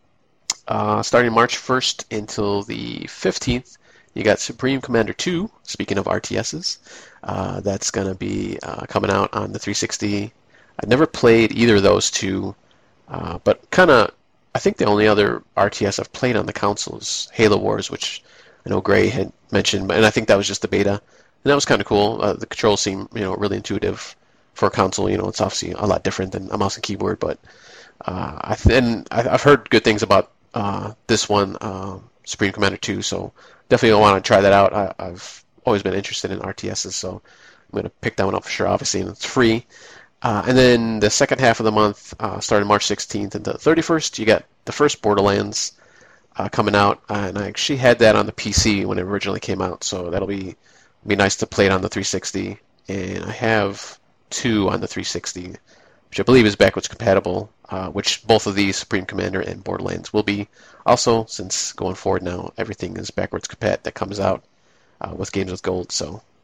uh, starting March first until the fifteenth, you got Supreme Commander two, speaking of R T Ss. Uh, that's going to be uh, coming out on the three sixty. I've never played either of those two, uh, but kind of, I think the only other R T S I've played on the console is Halo Wars, which I know Gray had mentioned, and I think that was just the beta. And that was kind of cool. Uh, the controls seem, you know, really intuitive for a console. You know, it's obviously a lot different than a mouse and keyboard. But uh, I th- and I've heard good things about uh, this one, uh, Supreme Commander two. So definitely want to try that out. I, I've always been interested in R T Ss, so I'm going to pick that one up for sure. Obviously, and it's free. Uh, and then the second half of the month, uh, starting March sixteenth and the thirty-first, you got the first Borderlands uh, coming out. Uh, and I actually had that on the P C when it originally came out, so that'll be be nice to play it on the three sixty, and I have two on the three sixty, which I believe is backwards compatible, uh, which both of these, Supreme Commander and Borderlands, will be also, since going forward now, everything is backwards compat that comes out uh, with Games with Gold, so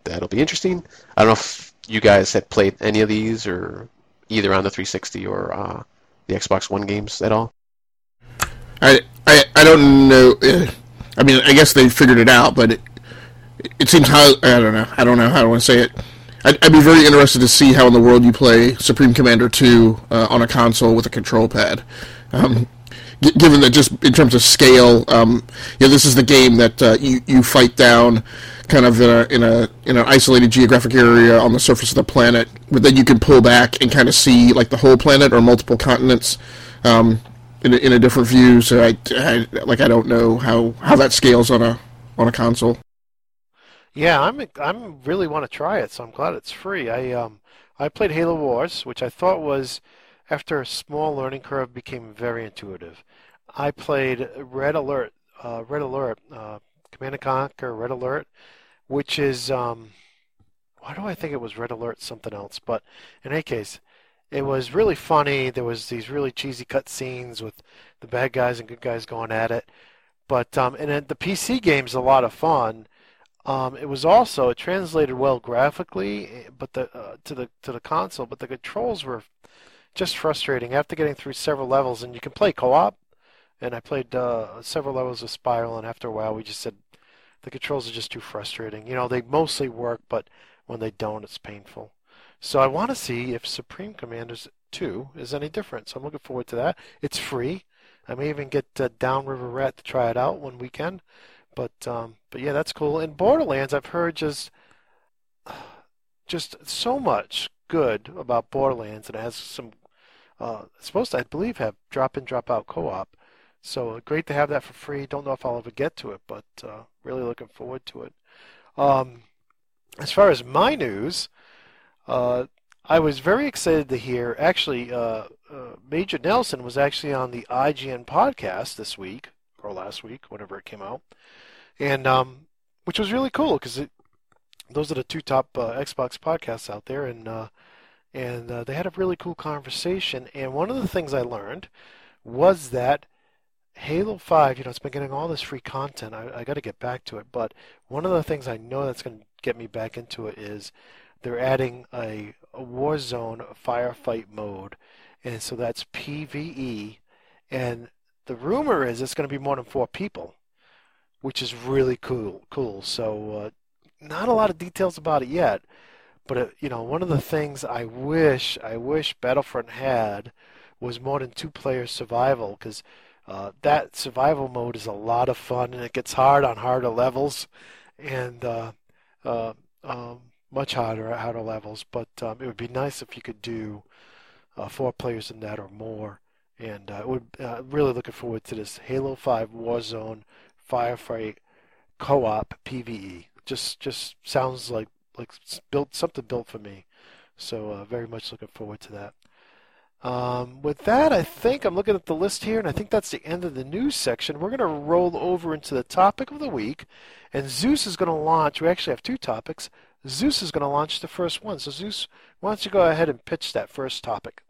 that'll be interesting. I don't know if you guys had played any of these, or either on the three sixty or uh, the Xbox One games at all. I, I I don't know. I mean, I guess they figured it out, but it, it seems how I don't know. I don't know how I want to say it. I'd, I'd be very interested to see how in the world you play Supreme Commander two uh, on a console with a control pad. Um, g- given that just in terms of scale, um, yeah, this is the game that uh, you you fight down kind of in a in a in an isolated geographic area on the surface of the planet, but then you can pull back and kind of see like the whole planet or multiple continents. Um, In a, in a different view, so I, I like I don't know how, how that scales on a on a console. Yeah, I'm I'm really want to try it, so I'm glad it's free. I um I played Halo Wars, which I thought was, after a small learning curve, became very intuitive. I played Red Alert, uh, Red Alert, uh, Command and Conquer Red Alert, which is um why do I think it was Red Alert something else? But in any case, it was really funny. There was these really cheesy cut scenes with the bad guys and good guys going at it. But um, and then the P C game's a lot of fun. Um, it was also it translated well graphically, but the uh, to the to the console. But the controls were just frustrating after getting through several levels. And you can play co-op. And I played uh, several levels of Spiral, and after a while, we just said the controls are just too frustrating. You know, they mostly work, but when they don't, it's painful. So I want to see if Supreme Commanders two is any different. So I'm looking forward to that. It's free. I may even get uh, Downriver Rat to try it out one weekend. But um, but yeah, that's cool. In Borderlands, I've heard just just so much good about Borderlands, and it has some. Uh, it's supposed to, I believe, have drop-in, drop-out co-op. So uh, great to have that for free. Don't know if I'll ever get to it, but uh, really looking forward to it. Um, as far as my news. Uh, I was very excited to hear, actually, uh, uh, Major Nelson was actually on the I G N podcast this week, or last week, whenever it came out, and um, which was really cool, because those are the two top uh, Xbox podcasts out there, and uh, and uh, they had a really cool conversation, and one of the things I learned was that Halo five, you know, it's been getting all this free content, I, I got to get back to it, but one of the things I know that's going to get me back into it is they're adding a, a Warzone firefight mode, and so that's PvE, and the rumor is it's going to be more than four people, which is really cool. Cool. So, uh, not a lot of details about it yet, but uh, you know, one of the things I wish I wish Battlefront had was more than two-player survival, because uh, that survival mode is a lot of fun, and it gets hard on harder levels, and uh, uh, um. much harder at harder levels, but um, it would be nice if you could do uh, four players in that or more. And uh, would uh, really looking forward to this Halo five Warzone Firefight Co-op PvE. Just just sounds like like built something built for me. So uh, very much looking forward to that. Um, with that, I think I'm looking at the list here, and I think that's the end of the news section. We're going to roll over into the topic of the week, and Zeus is going to launch. We actually have two topics. Zeus is going to launch the first one. So Zeus, why don't you go ahead and pitch that first topic?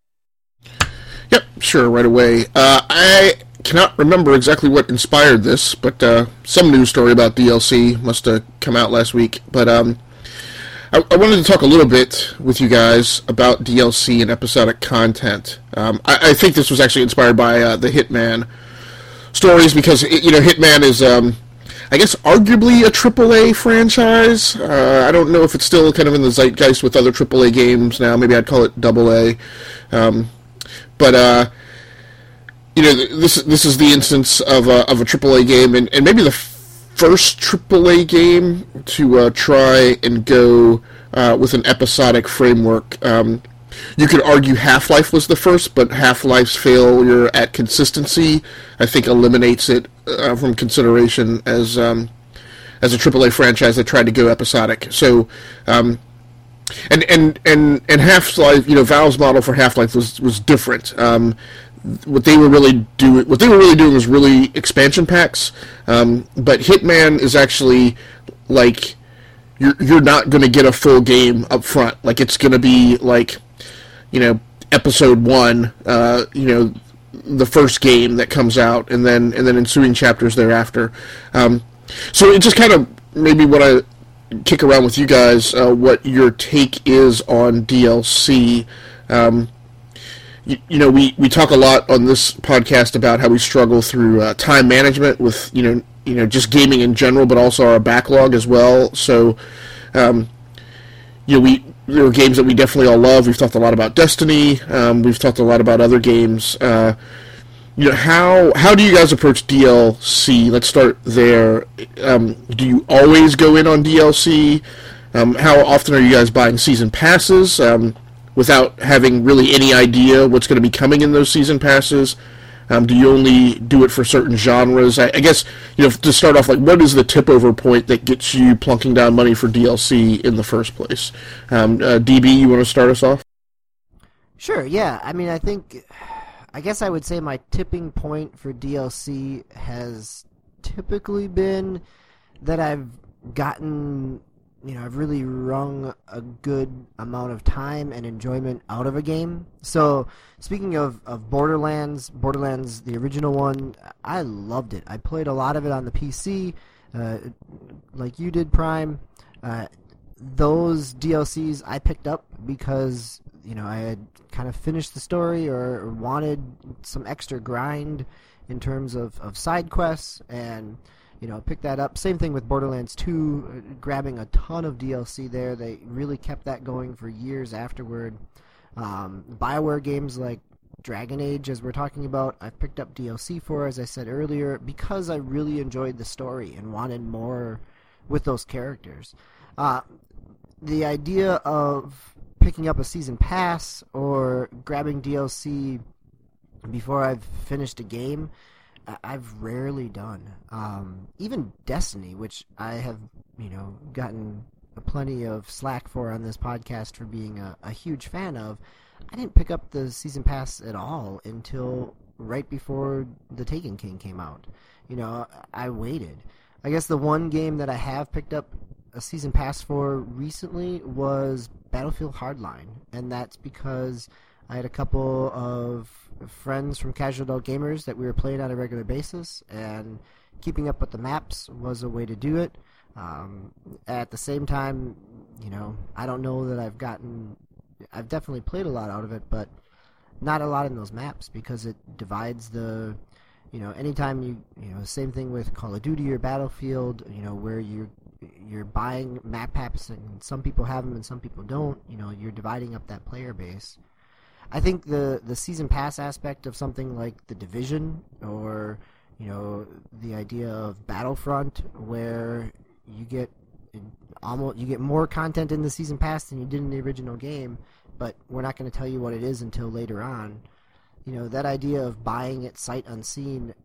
Yep, sure, right away. Uh, I cannot remember exactly what inspired this, but uh, some news story about D L C must have come out last week. But um, I, I wanted to talk a little bit with you guys about D L C and episodic content. Um, I, I think this was actually inspired by uh, the Hitman stories, because you know Hitman is, um, I guess, arguably a triple A franchise. Uh, I don't know if it's still kind of in the zeitgeist with other triple A games now. Maybe I'd call it double A. Um, but uh, you know, this this is the instance of a, of a triple A game, and, and maybe the first triple A game to uh, try and go uh, with an episodic framework. Um, you could argue Half-Life was the first, but Half-Life's failure at consistency, I think, eliminates it uh, from consideration as um, as a triple A franchise that tried to go episodic. So, um, and and and and Half-Life, you know, Valve's model for Half-Life was was different. Um, What they were really doing, what they were really doing was really expansion packs. Um, but Hitman is actually like you're you're not going to get a full game up front. Like it's going to be like, you know, episode one, uh, you know, the first game that comes out, and then and then ensuing chapters thereafter. Um, so it just kind of maybe what I, kick around with you guys uh, what your take is on D L C. Um, you, you know, we, we talk a lot on this podcast about how we struggle through uh, time management with, you know, you know, just gaming in general, but also our backlog as well. So, um, you know, we there are games that we definitely all love. We've talked a lot about Destiny. Um, we've talked a lot about other games. Uh, you know, how how do you guys approach D L C? Let's start there. Um, do you always go in on D L C? Um, how often are you guys buying season passes um, without having really any idea what's going to be coming in those season passes? Um, do you only do it for certain genres? I, I guess, you know, to start off, like, what is the tip-over point that gets you plunking down money for D L C in the first place? Um, uh, D B, you want to start us off? Sure, yeah. I mean, I think, I guess I would say my tipping point for D L C has typically been that I've gotten, you know, I've really wrung a good amount of time and enjoyment out of a game. So, speaking of, of Borderlands, Borderlands, the original one, I loved it. I played a lot of it on the P C, uh, like you did, Prime. Uh, those D L Cs I picked up because, you know, I had kind of finished the story or wanted some extra grind in terms of, of side quests, and you know, pick that up. Same thing with Borderlands two, grabbing a ton of D L C there. They really kept that going for years afterward. Um, BioWare games like Dragon Age, as we're talking about, I've picked up D L C for, as I said earlier, because I really enjoyed the story and wanted more with those characters. Uh, the idea of picking up a season pass or grabbing D L C before I've finished a game, I've rarely done. Um, even Destiny, which I have, you know, gotten plenty of slack for on this podcast for being a, a huge fan of, I didn't pick up the season pass at all until right before The Taken King came out. You know, I waited. I guess the one game that I have picked up a season pass for recently was Battlefield Hardline, and that's because I had a couple of friends from Casual Adult Gamers that we were playing on a regular basis, and keeping up with the maps was a way to do it. Um, at the same time, you know, I don't know that I've gotten... I've definitely played a lot out of it, but not a lot in those maps because it divides the... You know, anytime you... You know, same thing with Call of Duty or Battlefield, you know, where you're, you're buying map packs and some people have them and some people don't. You know, you're dividing up that player base. I think the, the season pass aspect of something like The Division or, you know, the idea of Battlefront, where you get almost you get more content in the season pass than you did in the original game, but we're not going to tell you what it is until later on. You know, that idea of buying it sight unseen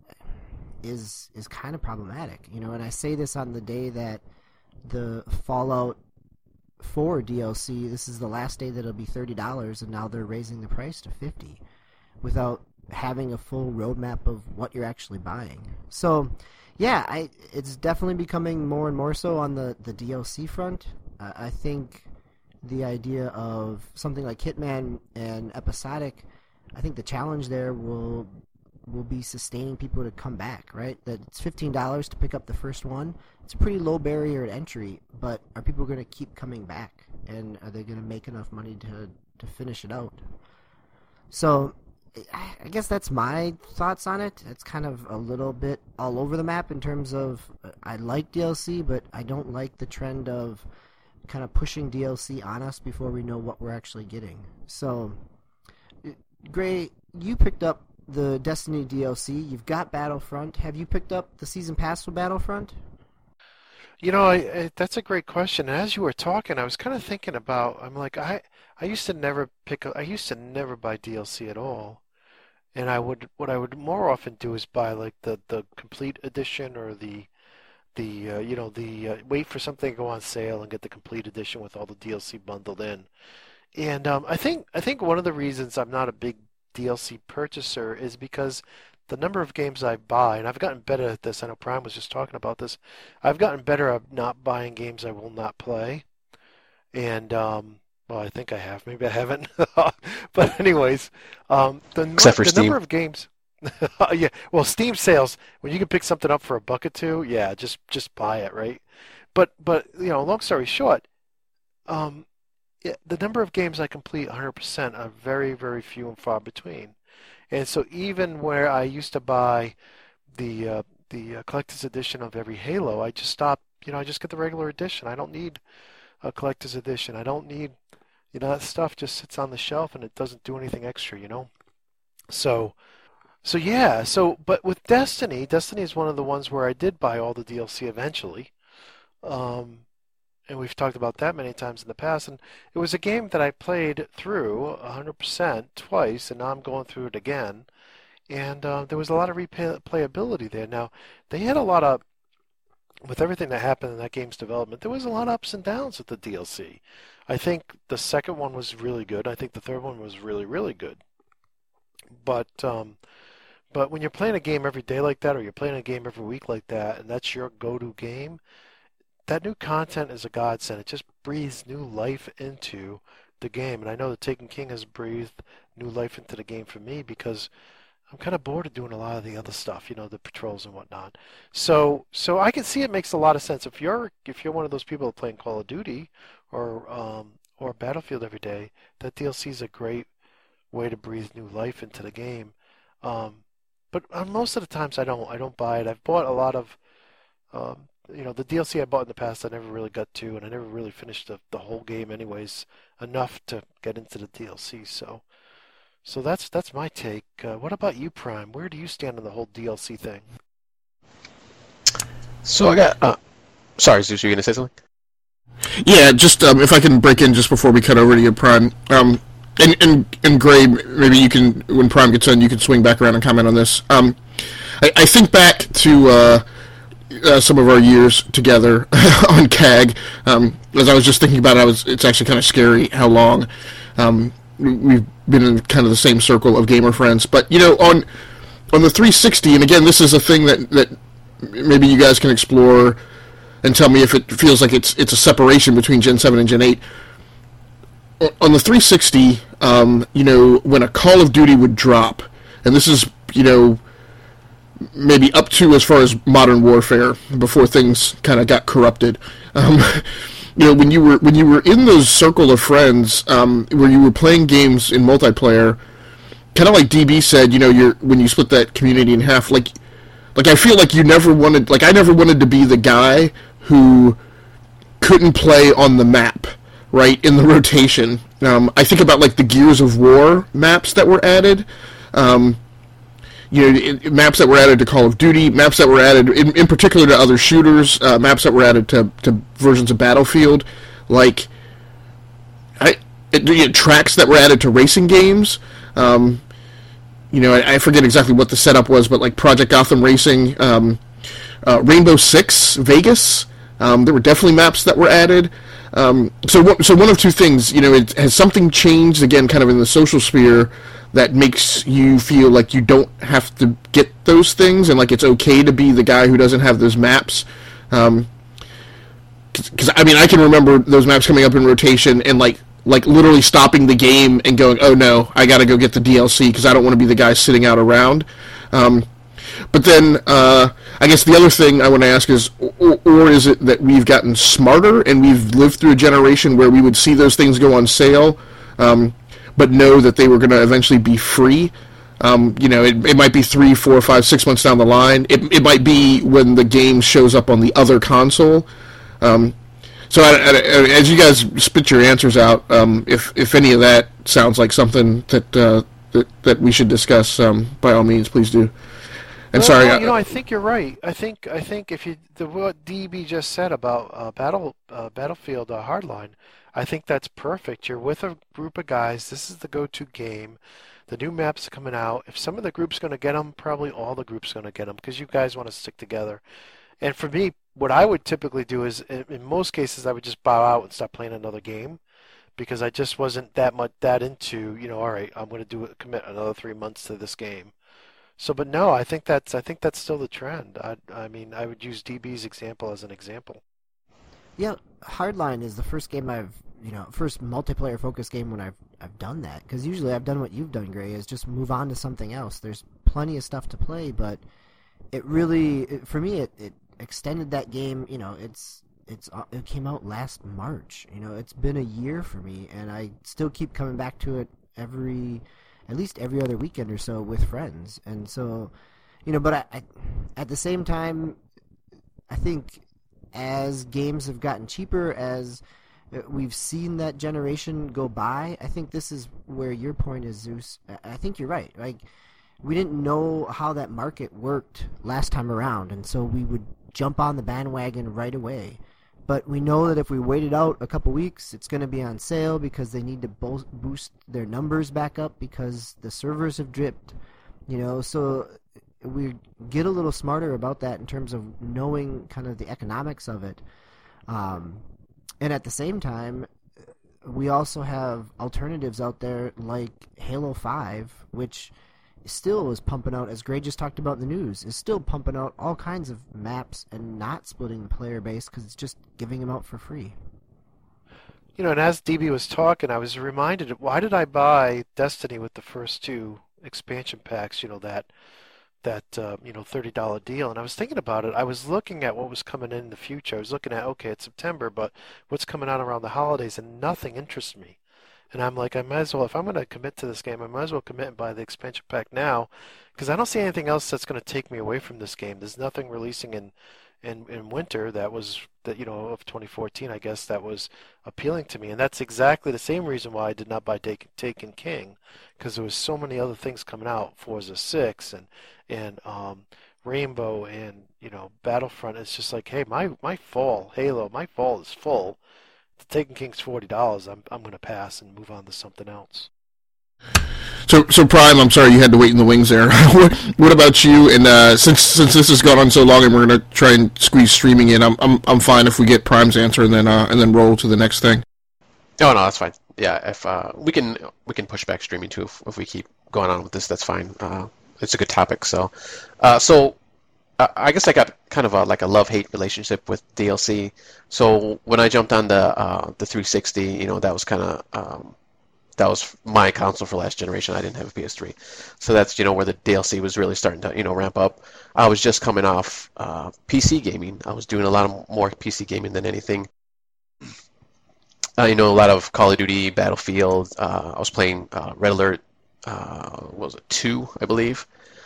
is is kind of problematic. You know, and I say this on the day that the Fallout four D L C, this is the last day that it'll be thirty dollars, and now they're raising the price to fifty dollars without having a full roadmap of what you're actually buying. So, yeah, I it's definitely becoming more and more so on the, the D L C front. Uh, I think the idea of something like Hitman and episodic, I think the challenge there will will be sustaining people to come back, right? That it's fifteen dollars to pick up the first one. It's a pretty low barrier to entry, but are people going to keep coming back? And are they going to make enough money to, to finish it out? So, I guess that's my thoughts on it. It's kind of a little bit all over the map in terms of, I like D L C, but I don't like the trend of kind of pushing D L C on us before we know what we're actually getting. So, Gray, you picked up the Destiny D L C. You've got Battlefront. Have you picked up the season pass for Battlefront? You know, I, I, that's a great question. As you were talking, I was kind of thinking about, I'm like, I, I used to never pick up, I used to never buy D L C at all. And I would, what I would more often do is buy like the, the complete edition or the, the, uh, you know, the, uh, wait for something to go on sale and get the complete edition with all the D L C bundled in. And um, I think, I think one of the reasons I'm not a big D L C purchaser is because the number of games I buy, and I've gotten better at this. I know Prime was just talking about this. I've gotten better at not buying games I will not play. And, um, well, I think I have. Maybe I haven't. But anyways, um, the, Except for the Steam. number of games. Yeah, well, Steam sales, when you can pick something up for a buck or two, yeah, just just buy it, right? But but you know, long story short, um, yeah, the number of games I complete one hundred percent are very very few and far between. And so even where I used to buy the uh, the uh, collector's edition of every Halo, I just stopped. You know, I just get the regular edition. I don't need a collector's edition. I don't need, you know, that stuff just sits on the shelf and it doesn't do anything extra. You know, so. So yeah, so but with Destiny, Destiny is one of the ones where I did buy all the D L C eventually, um, and we've talked about that many times in the past. And it was a game that I played through one hundred percent twice, and now I'm going through it again. And uh, there was a lot of replayability there. Now they had a lot of, with everything that happened in that game's development, there was a lot of ups and downs with the D L C. I think the second one was really good. I think the third one was really really good. But um, But when you're playing a game every day like that, or you're playing a game every week like that, and that's your go-to game, that new content is a godsend. It just breathes new life into the game. And I know that Taken King has breathed new life into the game for me because I'm kind of bored of doing a lot of the other stuff, you know, the patrols and whatnot. So, so I can see it makes a lot of sense. If you're if you're one of those people playing Call of Duty or um, or Battlefield every day, that D L C is a great way to breathe new life into the game. Um, But uh, most of the times I don't. I don't buy it. I've bought a lot of, um, you know, the D L C I bought in the past. I never really got to, and I never really finished the, the whole game, anyways, enough to get into the D L C. So, so that's that's my take. Uh, what about you, Prime? Where do you stand on the whole D L C thing? So I got. Uh, sorry, Zeus, you were gonna say something? Yeah, just um, if I can break in just before we cut over to you, Prime. Um, And, and and Gray, maybe you can, when Prime gets in, you can swing back around and comment on this. Um, I, I think back to uh, uh, some of our years together on C A G. Um, as I was just thinking about it, I was, it's actually kind of scary how long um, we've been in kind of the same circle of gamer friends. But, you know, on on the three sixty, and again, this is a thing that, that maybe you guys can explore and tell me if it feels like it's it's a separation between Gen seven and Gen eight. On the three sixty, um, you know, when a Call of Duty would drop, and this is, you know, maybe up to as far as Modern Warfare before things kind of got corrupted. Um, you know, when you were when you were in those circle of friends, um, where you were playing games in multiplayer, kind of like D B said, you know, you're when you split that community in half, like, like I feel like you never wanted, like I never wanted to be the guy who couldn't play on the map. Right, in the rotation. Um, I think about, like, the Gears of War maps that were added. Um, you know, it, maps that were added to Call of Duty, maps that were added, in, in particular to other shooters, uh, maps that were added to, to versions of Battlefield. Like, I, it, it, tracks that were added to racing games. Um, you know, I, I forget exactly what the setup was, but, like, Project Gotham Racing, um, uh, Rainbow Six, Vegas, um, there were definitely maps that were added. Um, so, so one of two things, you know, it, has something changed, again, kind of in the social sphere, that makes you feel like you don't have to get those things, and like it's okay to be the guy who doesn't have those maps? Um, because, I mean, I can remember those maps coming up in rotation, and like, like literally stopping the game and going, oh no, I gotta go get the D L C, because I don't want to be the guy sitting out around. Um, But then, uh, I guess the other thing I want to ask is, or, or is it that we've gotten smarter and we've lived through a generation where we would see those things go on sale, um, but know that they were going to eventually be free? Um, you know, it, it might be three, four, five, six months down the line. It, it might be when the game shows up on the other console. Um, so I, I, as you guys spit your answers out, um, if if any of that sounds like something that uh, that, that we should discuss, um, by all means, please do. And well, sorry, no, you know, I, I think you're right. I think I think if you the what D B just said about uh, battle uh, Battlefield uh, Hardline, I think that's perfect. You're with a group of guys. This is the go-to game. The new maps are coming out. If some of the group's going to get them, probably all the group's going to get them because you guys want to stick together. And for me, what I would typically do is, in, in most cases, I would just bow out and stop playing another game because I just wasn't that much that into, you know, all right, I'm going to do it, commit another three months to this game. So, but no, I think that's I think that's still the trend. I, I mean, I would use D B's example as an example. Yeah, Hardline is the first game I've, you know, first multiplayer focused game when I've I've done that. Because usually I've done what you've done, Gray, is just move on to something else. There's plenty of stuff to play, but it really, it, for me, it, it extended that game. You know, it's it's uh, it came out last March. You know, it's been a year for me, and I still keep coming back to it every, at least every other weekend or so with friends. And so, you know, but I, I at the same time, I think as games have gotten cheaper, as we've seen that generation go by, I think this is where your point is, Zeus. I think you're right. Like, we didn't know how that market worked last time around, and so we would jump on the bandwagon right away. But we know that if we waited out a couple weeks, it's going to be on sale because they need to bo- boost their numbers back up because the servers have dripped. You know, so we get a little smarter about that in terms of knowing kind of the economics of it. Um, and at the same time, we also have alternatives out there like Halo five, which still is pumping out, as Gray just talked about in the news, is still pumping out all kinds of maps and not splitting the player base because it's just giving them out for free. You know, and as D B was talking, I was reminded of why did I buy Destiny with the first two expansion packs, you know, that that uh, you know thirty dollar deal. And I was thinking about it. I was looking at what was coming in, in the future. I was looking at, okay, it's September, but what's coming out around the holidays, and nothing interests me. And I'm like, I might as well, if I'm going to commit to this game, I might as well commit and buy the expansion pack now, because I don't see anything else that's going to take me away from this game. There's nothing releasing in, in, in winter that was, that you know, of twenty fourteen, I guess, that was appealing to me. And that's exactly the same reason why I did not buy Taken King, because there was so many other things coming out, Forza six and, and um, Rainbow and, you know, Battlefront. It's just like, hey, my, my fall, Halo, my fall is full. Taken King's forty dollars. I'm I'm going to pass and move on to something else. So, so Prime, I'm sorry you had to wait in the wings there. what, what about you? And uh, since since this has gone on so long, and we're going to try and squeeze streaming in, I'm I'm I'm fine if we get Prime's answer and then uh, and then roll to the next thing. Oh no, that's fine. Yeah, if uh, we can we can push back streaming too if, if we keep going on with this, that's fine. Uh, it's a good topic. So, uh, so. I guess I got kind of a, like a love-hate relationship with D L C. So when I jumped on the uh, the three sixty, you know, that was kind of um, that was my console for last generation. I didn't have a P S three, so that's you know where the D L C was really starting to you know ramp up. I was just coming off uh, P C gaming. I was doing a lot of more P C gaming than anything. Uh, you know, a lot of Call of Duty, Battlefield. Uh, I was playing uh, Red Alert. Uh, what was it, two, I believe.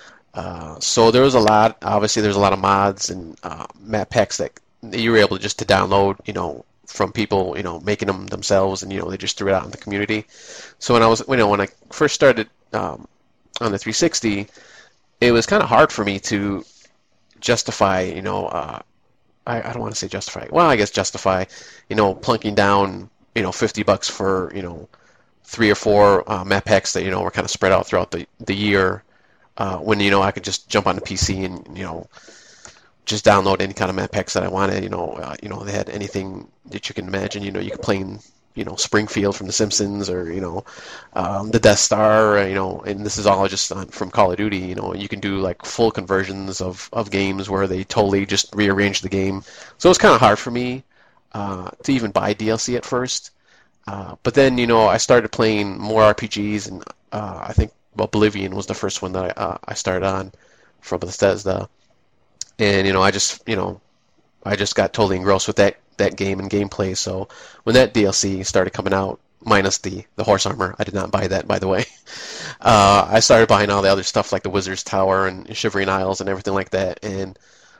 Uh, so there was a lot. Obviously, there's a lot of mods and uh, map packs that you were able just to download, you know, from people, you know, making them themselves, and you know, they just threw it out in the community. So when I was, you know, when I first started um, on the three sixty, it was kind of hard for me to justify, you know, uh, I, I don't want to say justify. Well, I guess justify, you know, plunking down, you know, fifty bucks for, you know, three or four uh, map packs that you know were kind of spread out throughout the the year. Uh, when you know I could just jump on the P C and you know just download any kind of map packs that I wanted. You know, uh, you know they had anything that you can imagine. You know, you could play in you know Springfield from The Simpsons, or you know um, the Death Star. You know, and this is all just on, from Call of Duty. You know, you can do like full conversions of, of games where they totally just rearrange the game. So it's kind of hard for me uh, to even buy D L C at first. Uh, but then you know I started playing more R P Gs, and uh, I think. Oblivion was the first one that I, uh, I started on from Bethesda, and you know I just you know I just got totally engrossed with that, that game and gameplay. So when that D L C started coming out, minus the, the horse armor, I did not buy that, by the way. Uh, I started buying all the other stuff like the Wizard's Tower and Shivering Isles and everything like that. And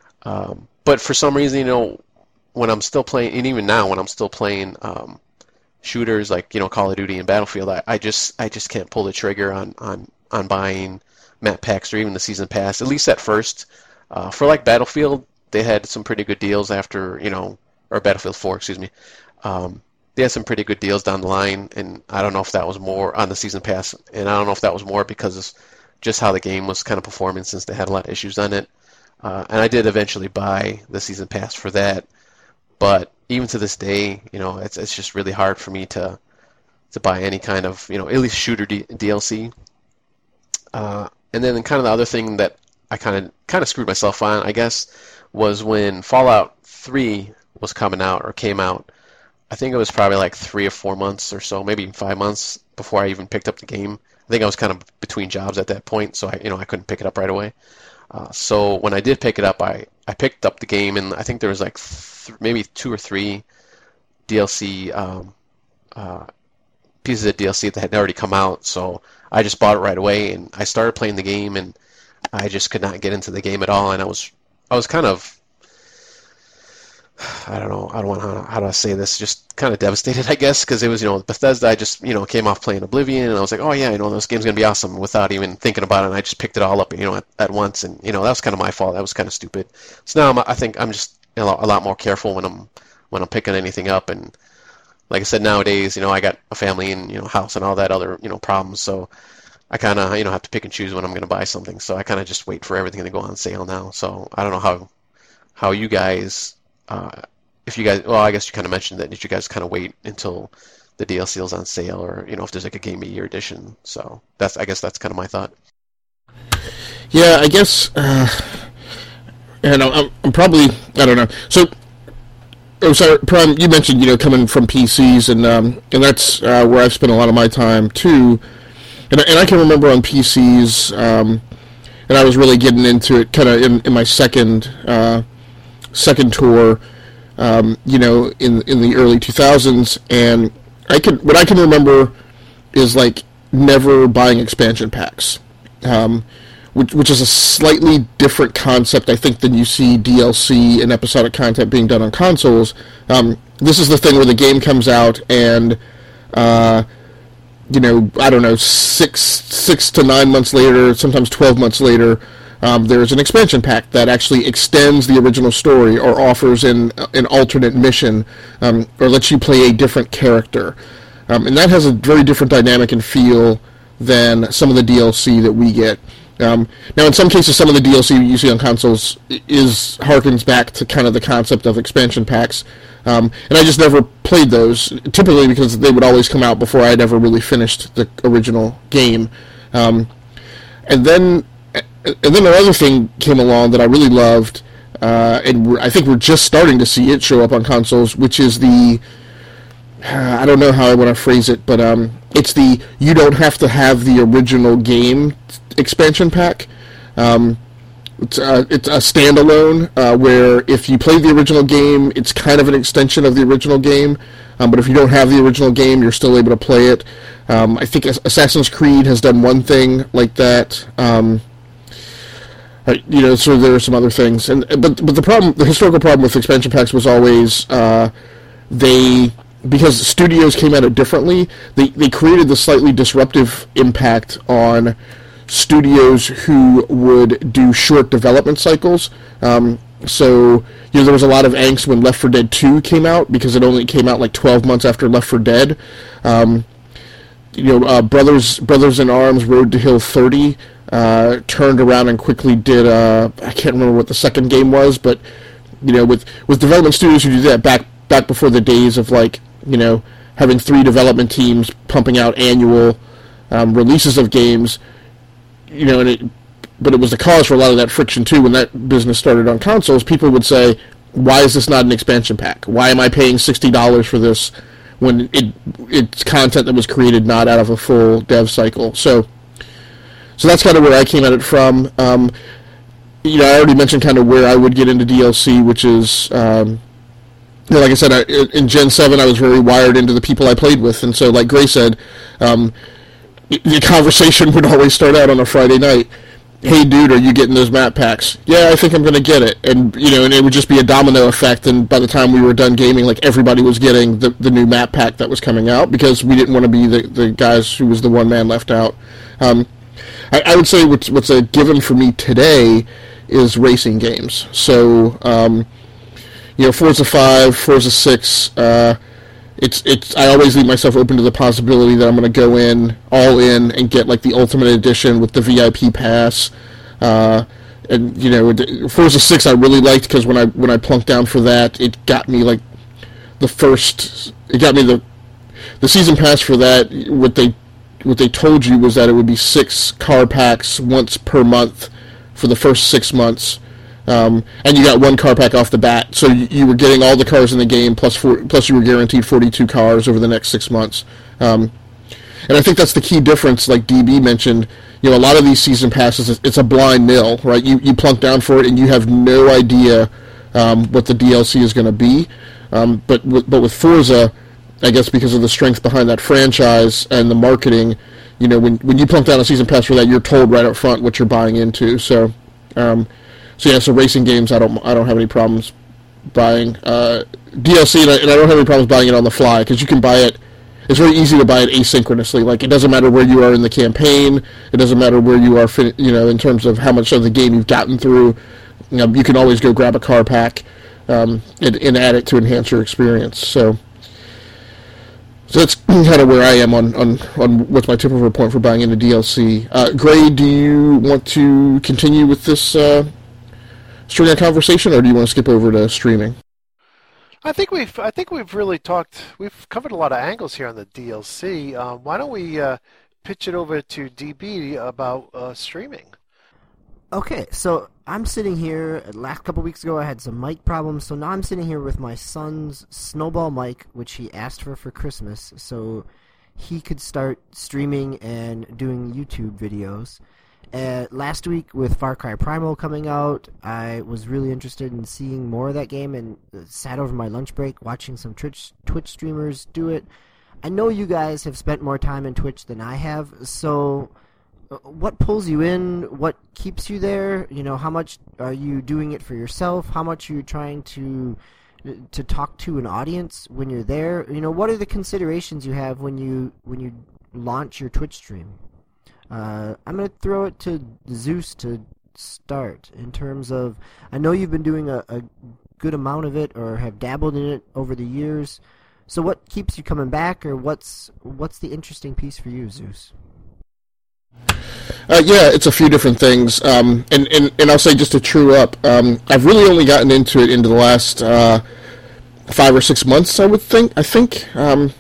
um, but for some reason, you know, when I'm still playing, and even now when I'm still playing. Um, shooters like you know Call of Duty and Battlefield, I, I just I just can't pull the trigger on, on, on buying map packs or even the season pass, at least at first. Uh, for like Battlefield, they had some pretty good deals after you know or Battlefield four, excuse me. Um, they had some pretty good deals down the line, and I don't know if that was more on the season pass, and I don't know if that was more because of just how the game was kind of performing since they had a lot of issues on it. Uh, and I did eventually buy the season pass for that, but even to this day, you know, it's it's just really hard for me to to buy any kind of, you know, at least shooter D- DLC. Uh, and then kind of the other thing that I kind of kind of screwed myself on, I guess, was when Fallout three was coming out or came out. I think it was probably like three or four months or so, maybe even five months before I even picked up the game. I think I was kind of between jobs at that point, so I, you know, I couldn't pick it up right away. Uh, so when I did pick it up, I, I picked up the game, and I think there was like th- maybe two or three D L C um, uh, pieces of D L C that had already come out. So I just bought it right away, and I started playing the game, and I just could not get into the game at all. And I was I was kind of I don't know I don't want how, how do I say this just kind of devastated, I guess, because it was, you know, Bethesda. I just, you know, came off playing Oblivion, and I was like, oh yeah, you know, this game's gonna be awesome, without even thinking about it. And I just picked it all up, you know, at, at once, and you know, that was kind of my fault. That was kind of stupid. So now I'm, I think I'm just a lot, a lot more careful when I'm when I'm picking anything up. And like I said, nowadays, you know, I got a family and, you know, house and all that other, you know, problems. So I kind of, you know, have to pick and choose when I'm going to buy something. So I kind of just wait for everything to go on sale now. So I don't know how how you guys, uh, if you guys, well, I guess you kind of mentioned that. Did you guys kind of wait until the D L C is on sale, or, you know, if there's like a Game of the Year edition? So that's, I guess that's kind of my thought. Yeah, I guess, uh, and I'm, I'm probably, I don't know. So, oh, sorry, Prime, you mentioned, you know, coming from P Cs, and um, and that's uh, where I've spent a lot of my time too. And, and I can remember on P Cs, um, and I was really getting into it kind of in, in my second uh, second tour, um, you know, in in the early two thousands. And I can what I can remember is like never buying expansion packs, um, which which is a slightly different concept, I think, than you see D L C and episodic content being done on consoles. Um, this is the thing where the game comes out and uh, you know, I don't know, six six to nine months later, sometimes twelve months later, um, there's an expansion pack that actually extends the original story or offers an an alternate mission, um, or lets you play a different character, um, and that has a very different dynamic and feel than some of the D L C that we get. Um, now, in some cases, some of the D L C you see on consoles is harkens back to kind of the concept of expansion packs. Um, and I just never played those, typically because they would always come out before I had ever really finished the original game. Um, and then, and then another thing came along that I really loved, uh, and we're, I think we're just starting to see it show up on consoles, which is the, uh, I don't know how I want to phrase it, but um, it's the you don't have to have the original game expansion pack. Um, It's, uh, it's a standalone, uh, where if you play the original game, it's kind of an extension of the original game, um, but if you don't have the original game, you're still able to play it. Um, I think Assassin's Creed has done one thing like that. Um, you know, so there are some other things, and but but the problem, the historical problem with expansion packs was always uh, they because studios came at it differently. They they created the slightly disruptive impact on studios who would do short development cycles. Um, so, you know, there was a lot of angst when Left four Dead two came out, because it only came out like twelve months after Left four Dead. Um, you know, uh, Brothers Brothers in Arms, Road to Hill thirty, uh, turned around and quickly did, uh, I can't remember what the second game was, but, you know, with, with development studios who do that back, back before the days of, like, you know, having three development teams pumping out annual um, releases of games. You know, and it, but it was the cause for a lot of that friction too. When that business started on consoles, people would say, "Why is this not an expansion pack? Why am I paying sixty dollars for this when it it's content that was created not out of a full dev cycle?" So, so that's kind of where I came at it from. Um, you know, I already mentioned kind of where I would get into D L C, which is, um, you know, like I said, I, in Gen seven, I was very wired into the people I played with, and so, like Gray said. Um, The conversation would always start out on a Friday night. Hey, dude, are you getting those map packs? Yeah, I think I'm going to get it. And, you know, and it would just be a domino effect. And by the time we were done gaming, like, everybody was getting the, the new map pack that was coming out, because we didn't want to be the, the guys who was the one man left out. Um, I, I would say what's, what's a given for me today is racing games. So, um, you know, Forza five, Forza six, uh, It's it's. I always leave myself open to the possibility that I'm going to go in all in and get like the Ultimate Edition with the V I P pass, uh, and you know, Forza six I really liked, because when I when I plunked down for that, it got me like the first. It got me the the season pass for that. What they what they told you was that it would be six car packs once per month for the first six months. Um, and you got one car pack off the bat, so you, you were getting all the cars in the game, plus four, plus you were guaranteed forty-two cars over the next six months. Um, and I think that's the key difference, like D B mentioned. you know, a lot of these season passes, it's a blind nil, right? You you plunk down for it, and you have no idea um, what the D L C is going to be. Um, but with, but with Forza, I guess because of the strength behind that franchise and the marketing, you know, when when you plunk down a season pass for that, you're told right up front what you're buying into. So, um, so yeah, so racing games, I don't I don't have any problems buying uh, D L C, and I, and I don't have any problems buying it on the fly, because you can buy it. It's very easy to buy it asynchronously. Like, it doesn't matter where you are in the campaign. It doesn't matter where you are, fin- you know, in terms of how much of the game you've gotten through. You know, you can always go grab a car pack um, and, and add it to enhance your experience. So, so that's kind of where I am on, on, on what's my typical point for buying into D L C. Uh, Gray, do you want to continue with this uh, streaming conversation, or do you want to skip over to streaming? I think we've I think we've really talked. We've covered a lot of angles here on the D L C. Um, why don't we uh, pitch it over to D B about uh, streaming? Okay, so I'm sitting here. Last couple weeks ago, I had some mic problems, so now I'm sitting here with my son's Snowball mic, which he asked for for Christmas, so he could start streaming and doing YouTube videos. Uh, last week, with Far Cry Primal coming out, I was really interested in seeing more of that game, and sat over my lunch break watching some Twitch, Twitch streamers do it. I know you guys have spent more time in Twitch than I have, so what pulls you in? What keeps you there? You know, how much are you doing it for yourself? How much are you trying to to talk to an audience when you're there? You know, what are the considerations you have when you when you launch your Twitch stream? Uh, I'm going to throw it to Zeus to start in terms of, I know you've been doing a, a good amount of it or have dabbled in it over the years. So what keeps you coming back, or what's what's the interesting piece for you, Zeus? Uh, yeah, it's a few different things. Um, and, and, and I'll say, just to true up, um, I've really only gotten into it into the last uh, five or six months, I would think. I think. Um,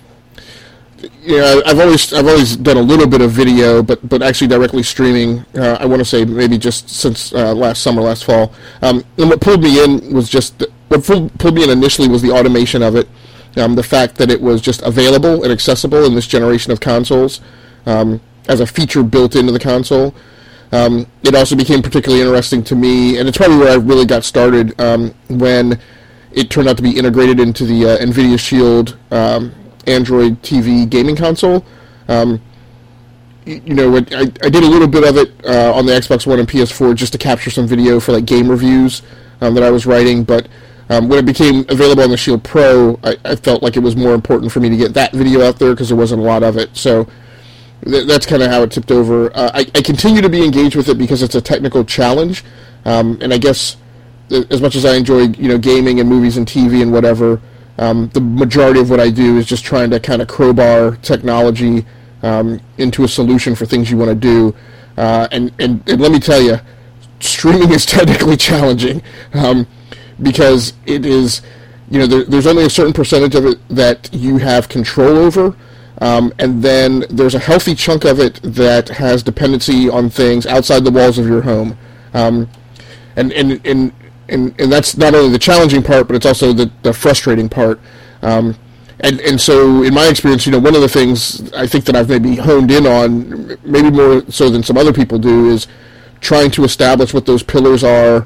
You know, I've always I've always done a little bit of video, but but actually directly streaming. Uh, I want to say maybe just since uh, last summer, last fall. Um, and what pulled me in was just what pulled, pulled me in initially was the automation of it, um, the fact that it was just available and accessible in this generation of consoles um, as a feature built into the console. Um, it also became particularly interesting to me, and it's probably where I really got started um, when it turned out to be integrated into the uh, NVIDIA Shield Um, Android T V gaming console. Um, you, you know, I, I did a little bit of it uh, on the Xbox One and P S four just to capture some video for like game reviews um, that I was writing, but um, when it became available on the Shield Pro, I, I felt like it was more important for me to get that video out there because there wasn't a lot of it. So th- that's kind of how it tipped over. Uh, I, I continue to be engaged with it because it's a technical challenge, um, and I guess as much as I enjoy, you know, gaming and movies and T V and whatever, Um, the majority of what I do is just trying to kind of crowbar technology um, into a solution for things you want to do. Uh, and, and, and let me tell you, streaming is technically challenging um, because it is, you know, there, there's only a certain percentage of it that you have control over. Um, and then there's a healthy chunk of it that has dependency on things outside the walls of your home. Um, and, and, and And, and that's not only the challenging part, but it's also the, the frustrating part. Um, and, and so, in my experience, you know, one of the things I think that I've maybe honed in on, maybe more so than some other people do, is trying to establish what those pillars are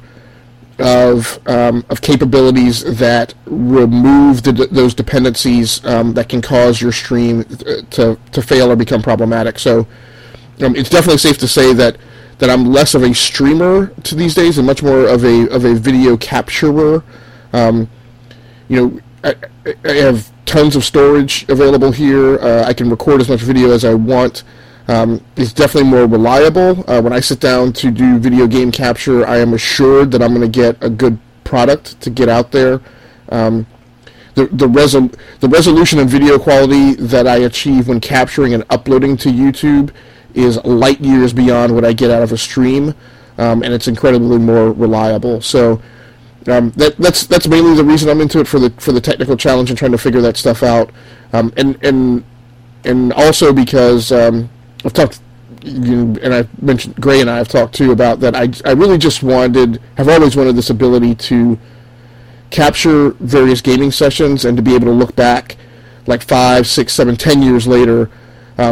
of um, of capabilities that remove the, those dependencies um, that can cause your stream to to fail or become problematic. So, um, it's definitely safe to say that. that I'm less of a streamer to these days and much more of a of a video capturer. Um, you know, I, I have tons of storage available here. Uh, I can record as much video as I want. Um, it's definitely more reliable. Uh, when I sit down to do video game capture, I am assured that I'm going to get a good product to get out there. Um, the the, resol- the resolution and video quality that I achieve when capturing and uploading to YouTube is light years beyond what I get out of a stream, um, and it's incredibly more reliable. So um, that, that's that's mainly the reason I'm into it, for the for the technical challenge and trying to figure that stuff out, um, and and and also because um, I've talked, you know, and I mentioned Gray and I have talked too about that. I I really just wanted, have always wanted this ability to capture various gaming sessions and to be able to look back like five, six, seven, ten years later. Um,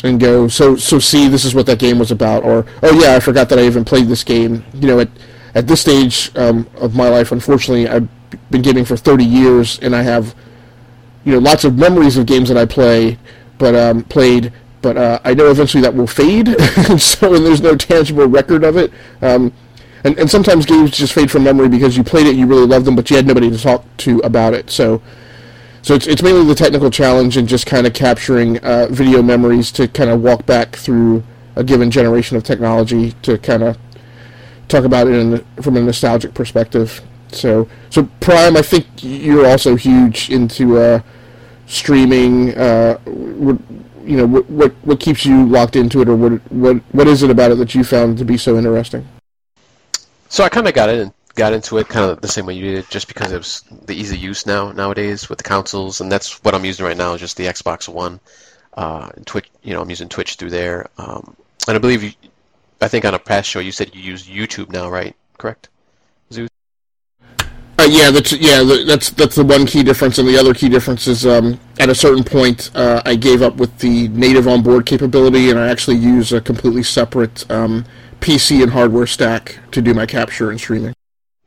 and go, so so see, this is what that game was about, or oh yeah, I forgot that I even played this game. You know, at at this stage um, of my life, unfortunately, I've been gaming for thirty years, and I have, you know, lots of memories of games that I play, but um, played. But uh, I know eventually that will fade, so and there's no tangible record of it. Um, and, and sometimes games just fade from memory because you played it, you really loved them, but you had nobody to talk to about it. So, so it's it's mainly the technical challenge and just kind of capturing uh, video memories to kind of walk back through a given generation of technology to kind of talk about it in, from a nostalgic perspective. So, so Prime, I think you're also huge into uh, streaming. Uh, you know, what, what what keeps you locked into it, or what what what is it about it that you found to be so interesting? So I kind of got it got into it kind of the same way you did, just because it was the easy use now nowadays with the consoles, and that's what I'm using right now, is just the Xbox One. Uh, and Twitch, you know, I'm using Twitch through there, um, and I believe you, I think on a past show you said you use YouTube now, right? Correct? Zeus? Uh, yeah, that's yeah, that's that's the one key difference, and the other key difference is um, at a certain point uh, I gave up with the native onboard capability, and I actually use a completely separate um, P C and hardware stack to do my capture and streaming.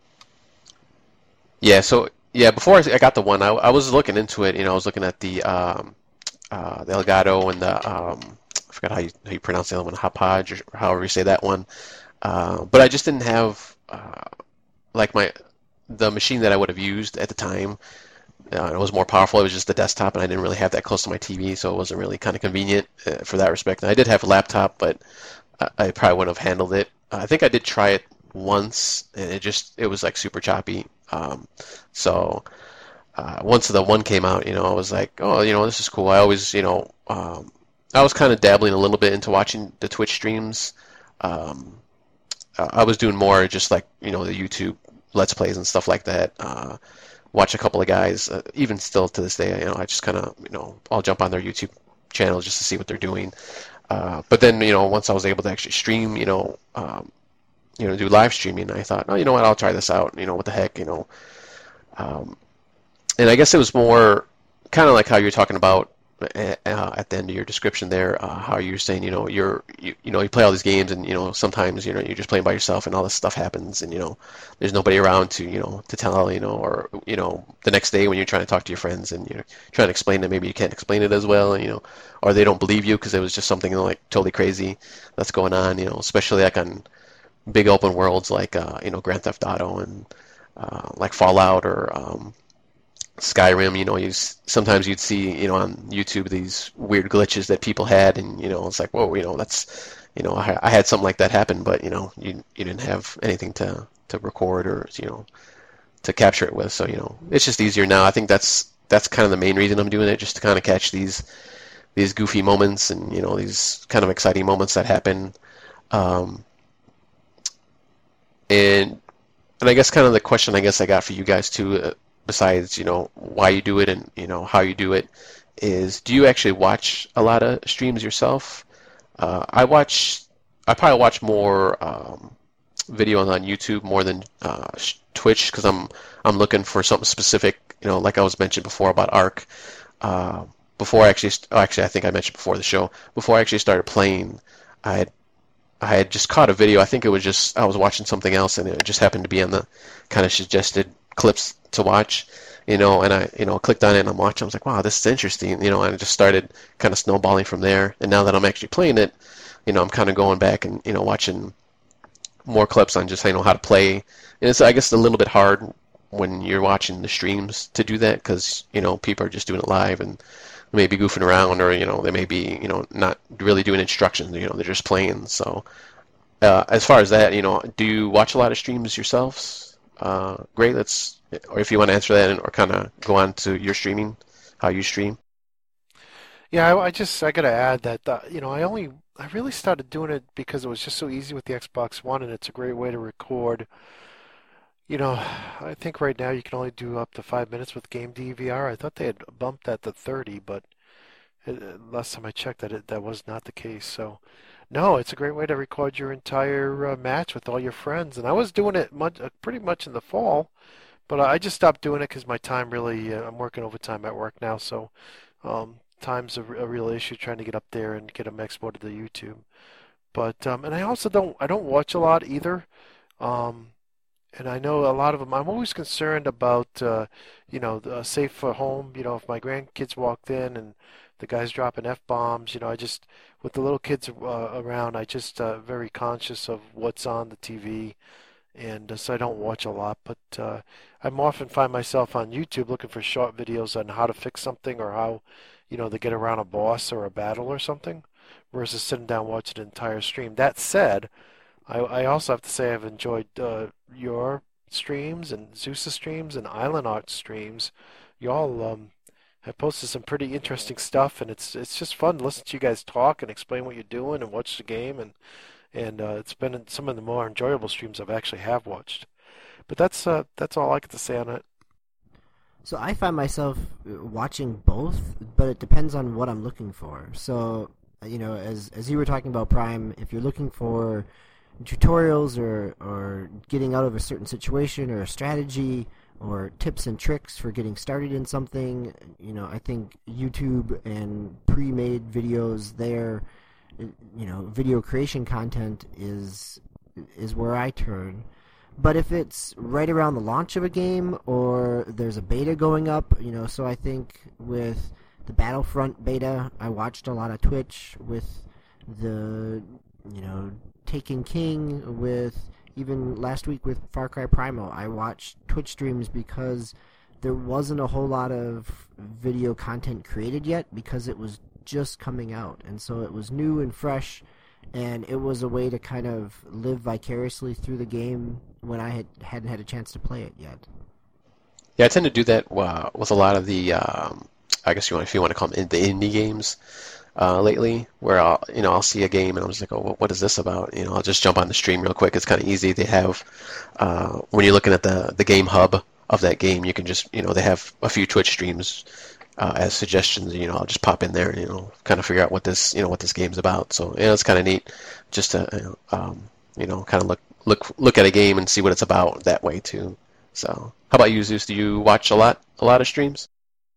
Yeah, so yeah, before I got the one, I, I was looking into it. You know, I was looking at the um, uh, the Elgato and the um, I forgot how you how you pronounce the other one, Hauppauge, or however you say that one. Uh, but I just didn't have uh, like my the machine that I would have used at the time. Uh, it was more powerful. It was just the desktop, and I didn't really have that close to my T V, so it wasn't really kind of convenient uh, for that respect. And I did have a laptop, but I, I probably wouldn't have handled it. I think I did try it once, and it just it was like super choppy. Um, so uh, once the one came out, you know, I was like, oh, you know, this is cool. I always, you know, um, I was kind of dabbling a little bit into watching the Twitch streams. Um, I was doing more just like, you know, the YouTube Let's Plays and stuff like that. Uh, watch a couple of guys, uh, even still to this day, you know, I just kind of, you know, I'll jump on their YouTube channel just to see what they're doing. Uh, but then, you know, once I was able to actually stream, you know, um, you know, do live streaming, I thought, oh, you know what, I'll try this out. You know, what the heck, you know. Um, and I guess it was more kind of like how you're talking about uh, at the end of your description there, uh, how you're saying, you know, you're, you, you know, you play all these games, and you know, sometimes, you know, you're just playing by yourself, and all this stuff happens, and you know, there's nobody around to, you know, to tell, you know, or you know, the next day when you're trying to talk to your friends and you're trying to explain it, maybe you can't explain it as well, and you know, or they don't believe you because it was just something, you know, like totally crazy that's going on, you know, especially like on big open worlds like uh, you know, Grand Theft Auto and uh, like Fallout or um, Skyrim. You know, you sometimes you'd see, you know, on YouTube these weird glitches that people had, and you know, it's like, whoa, you know, that's, you know, I, I had something like that happen, but you know, you you didn't have anything to to record or, you know, to capture it with. So you know, it's just easier now. I think that's that's kind of the main reason I'm doing it, just to kind of catch these these goofy moments and, you know, these kind of exciting moments that happen. Um, and and I guess kind of the question I guess I got for you guys too, uh, besides, you know, why you do it and, you know, how you do it, is do you actually watch a lot of streams yourself? Uh, I watch, I probably watch more um, videos on YouTube more than uh, Twitch, because I'm I'm looking for something specific. You know, like I was mentioned before about Ark. Uh, before I actually, oh, actually, I think I mentioned before the show. Before I actually started playing, I had I had just caught a video. I think it was just I was watching something else, and it just happened to be on the kind of suggested clips to watch. You know, and I, you know, clicked on it and I'm watching. I was like, wow, this is interesting. You know, and I just started kind of snowballing from there. And now that I'm actually playing it, you know, I'm kind of going back and, you know, watching more clips on just, you know, how to play. And it's, I guess, a little bit hard when you're watching the streams to do that, because, you know, people are just doing it live and they may be goofing around, or, you know, they may be, you know, not really doing instructions. You know, they're just playing. So uh, as far as that, you know, do you watch a lot of streams yourselves? Uh, great. Let's. Or if you want to answer that, or kind of go on to your streaming, how you stream. Yeah, I, I just I gotta add that uh, you know, I only I really started doing it because it was just so easy with the Xbox One, and it's a great way to record. You know, I think right now you can only do up to five minutes with Game D V R. I thought they had bumped that to thirty, but it, last time I checked, that it, that was not the case. So, no, it's a great way to record your entire uh, match with all your friends. And I was doing it much, uh, pretty much in the fall. But I just stopped doing it because my time really, uh, I'm working overtime at work now, so um, times a, a real issue trying to get up there and get them exported to YouTube. But um, and I also don't I don't watch a lot either. Um, and I know a lot of them. I'm always concerned about uh, you know the, uh, safe for home. You know, if my grandkids walked in and the guy's dropping f bombs. You know, I just with the little kids uh, around, I just uh, very conscious of what's on the T V, and uh, so I don't watch a lot. But uh, I'm often find myself on YouTube looking for short videos on how to fix something or how you know to get around a boss or a battle or something, versus sitting down watching an entire stream. That said, I, I also have to say I've enjoyed uh, your streams and Zeus's streams and Island Art streams. Y'all um, have posted some pretty interesting stuff, and it's it's just fun to listen to you guys talk and explain what you're doing and watch the game, and and uh, it's been some of the more enjoyable streams I've actually have watched. But that's uh, that's all I get to say on it. So I find myself watching both, but it depends on what I'm looking for. So, you know, as as you were talking about Prime, if you're looking for tutorials or or getting out of a certain situation or a strategy or tips and tricks for getting started in something, you know, I think YouTube and pre-made videos there, you know, video creation content is is where I turn. But if it's right around the launch of a game or there's a beta going up, you know, so I think with the Battlefront beta, I watched a lot of Twitch. With the, you know, Taken King, with even last week with Far Cry Primal, I watched Twitch streams because there wasn't a whole lot of video content created yet because it was just coming out. And so it was new and fresh, and it was a way to kind of live vicariously through the game when I had, hadn't had a chance to play it yet. Yeah, I tend to do that uh, with a lot of the, um, I guess you want, if you want to call them the indie games uh, lately, where I'll, you know, I'll see a game and I'm just like, oh, what, what is this about? You know, I'll just jump on the stream real quick. It's kind of easy. They have, uh, when you're looking at the, the game hub of that game, you can just, you know, they have a few Twitch streams uh, as suggestions. You know, I'll just pop in there and, you know, kind of figure out what this, you know, what this game's about. So, yeah, it's kind of neat just to, um, you know, kind of look, look, look at a game and see what it's about that way too. So, how about you, Zeus? Do you watch a lot, a lot of streams?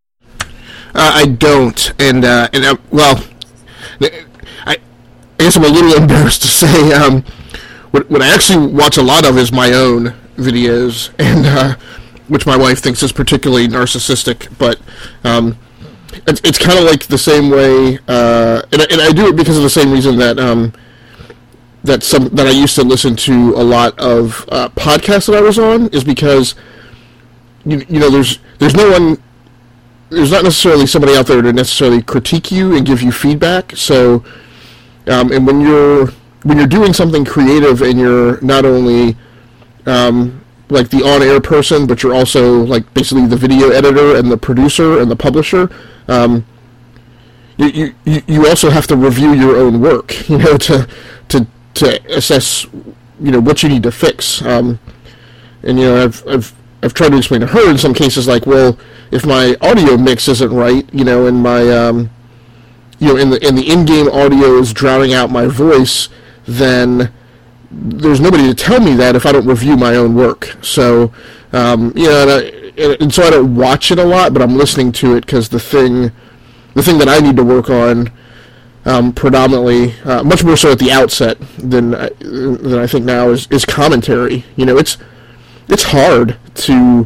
Uh, I don't, and uh, and uh, well, I, I guess I'm a little embarrassed to say um, what what I actually watch a lot of is my own videos, and uh, which my wife thinks is particularly narcissistic. But um, it's it's kind of like the same way, uh, and I, and I do it because of the same reason that um, that some that I used to listen to a lot of uh, podcasts that I was on, is because you you know there's there's no one. There's not necessarily somebody out there to necessarily critique you and give you feedback. So, um, and when you're when you're doing something creative and you're not only um, like the on-air person, but you're also like basically the video editor and the producer and the publisher, um, you you you also have to review your own work, you know, to to to assess, you know, what you need to fix. Um, and you know, I've I've I've tried to explain to her in some cases, like, well, if my audio mix isn't right, you know, and my, um, you know, in the in the in-game audio is drowning out my voice, then there's nobody to tell me that if I don't review my own work. So, um, you know, and, I, and so I don't watch it a lot, but I'm listening to it because the thing, the thing that I need to work on, um, predominantly, uh, much more so at the outset than I, than I think now, is is commentary. You know, it's it's hard to.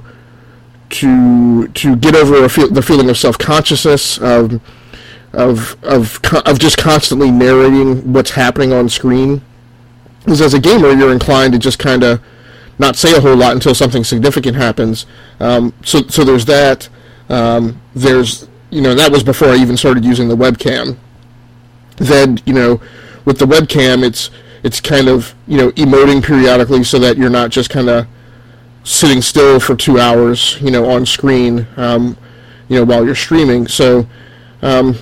to to get over a feel, the feeling of self-consciousness, of of of of just constantly narrating what's happening on screen. Because as a gamer, you're inclined to just kind of not say a whole lot until something significant happens. Um, so so there's that. Um, there's you know that was before I even started using the webcam. Then you know with the webcam, it's it's kind of you know emoting periodically so that you're not just kind of sitting still for two hours, you know, on screen, um, you know, while you're streaming. So, um,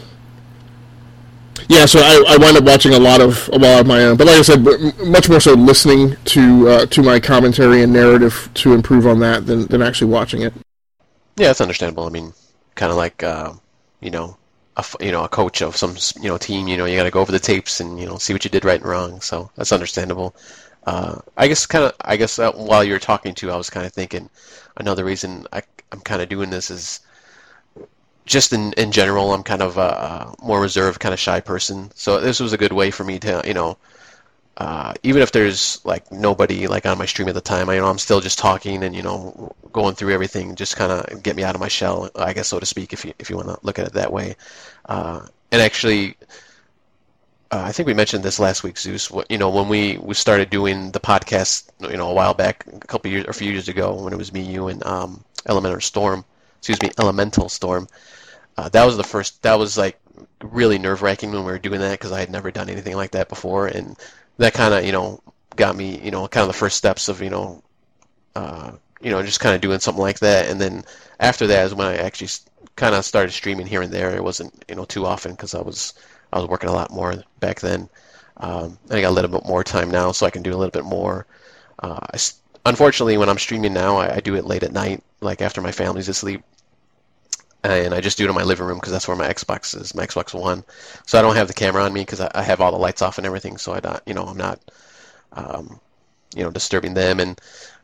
yeah, so I, I wind up watching a lot of a lot of my own, but like I said, much more so listening to uh, to my commentary and narrative to improve on that than than actually watching it. Yeah, it's understandable. I mean, kind of like uh, you know, a you know a coach of some you know team. You know, you got to go over the tapes and you know see what you did right and wrong. So that's understandable. Uh, I guess kind of. I guess uh, while you were talking to, I was kind of thinking another reason I, I'm kind of doing this is just in, in general, I'm kind of a more reserved, kind of shy person. So this was a good way for me to, you know, uh, even if there's like nobody like on my stream at the time, I you know I'm still just talking and you know going through everything, just kind of get me out of my shell, I guess so to speak, if you if you want to look at it that way. Uh, and actually, uh, I think we mentioned this last week, Zeus. You know, when we, we started doing the podcast, you know, a while back, a couple years, or a few years ago, when it was me, you, and um, Elemental Storm. Excuse me, Elemental Storm. Uh, that was the first. That was like really nerve-wracking when we were doing that because I had never done anything like that before, and that kind of you know got me you know kind of the first steps of you know uh, you know just kind of doing something like that. And then after that is when I actually kind of started streaming here and there. It wasn't you know too often because I was I was working a lot more back then. Um, I got a little bit more time now, so I can do a little bit more. Uh, I, unfortunately, when I'm streaming now, I, I do it late at night, like after my family's asleep. And I just do it in my living room because that's where my Xbox is, my Xbox One. So I don't have the camera on me because I, I have all the lights off and everything. So I don't, you know, I'm not, um, you know, disturbing them. And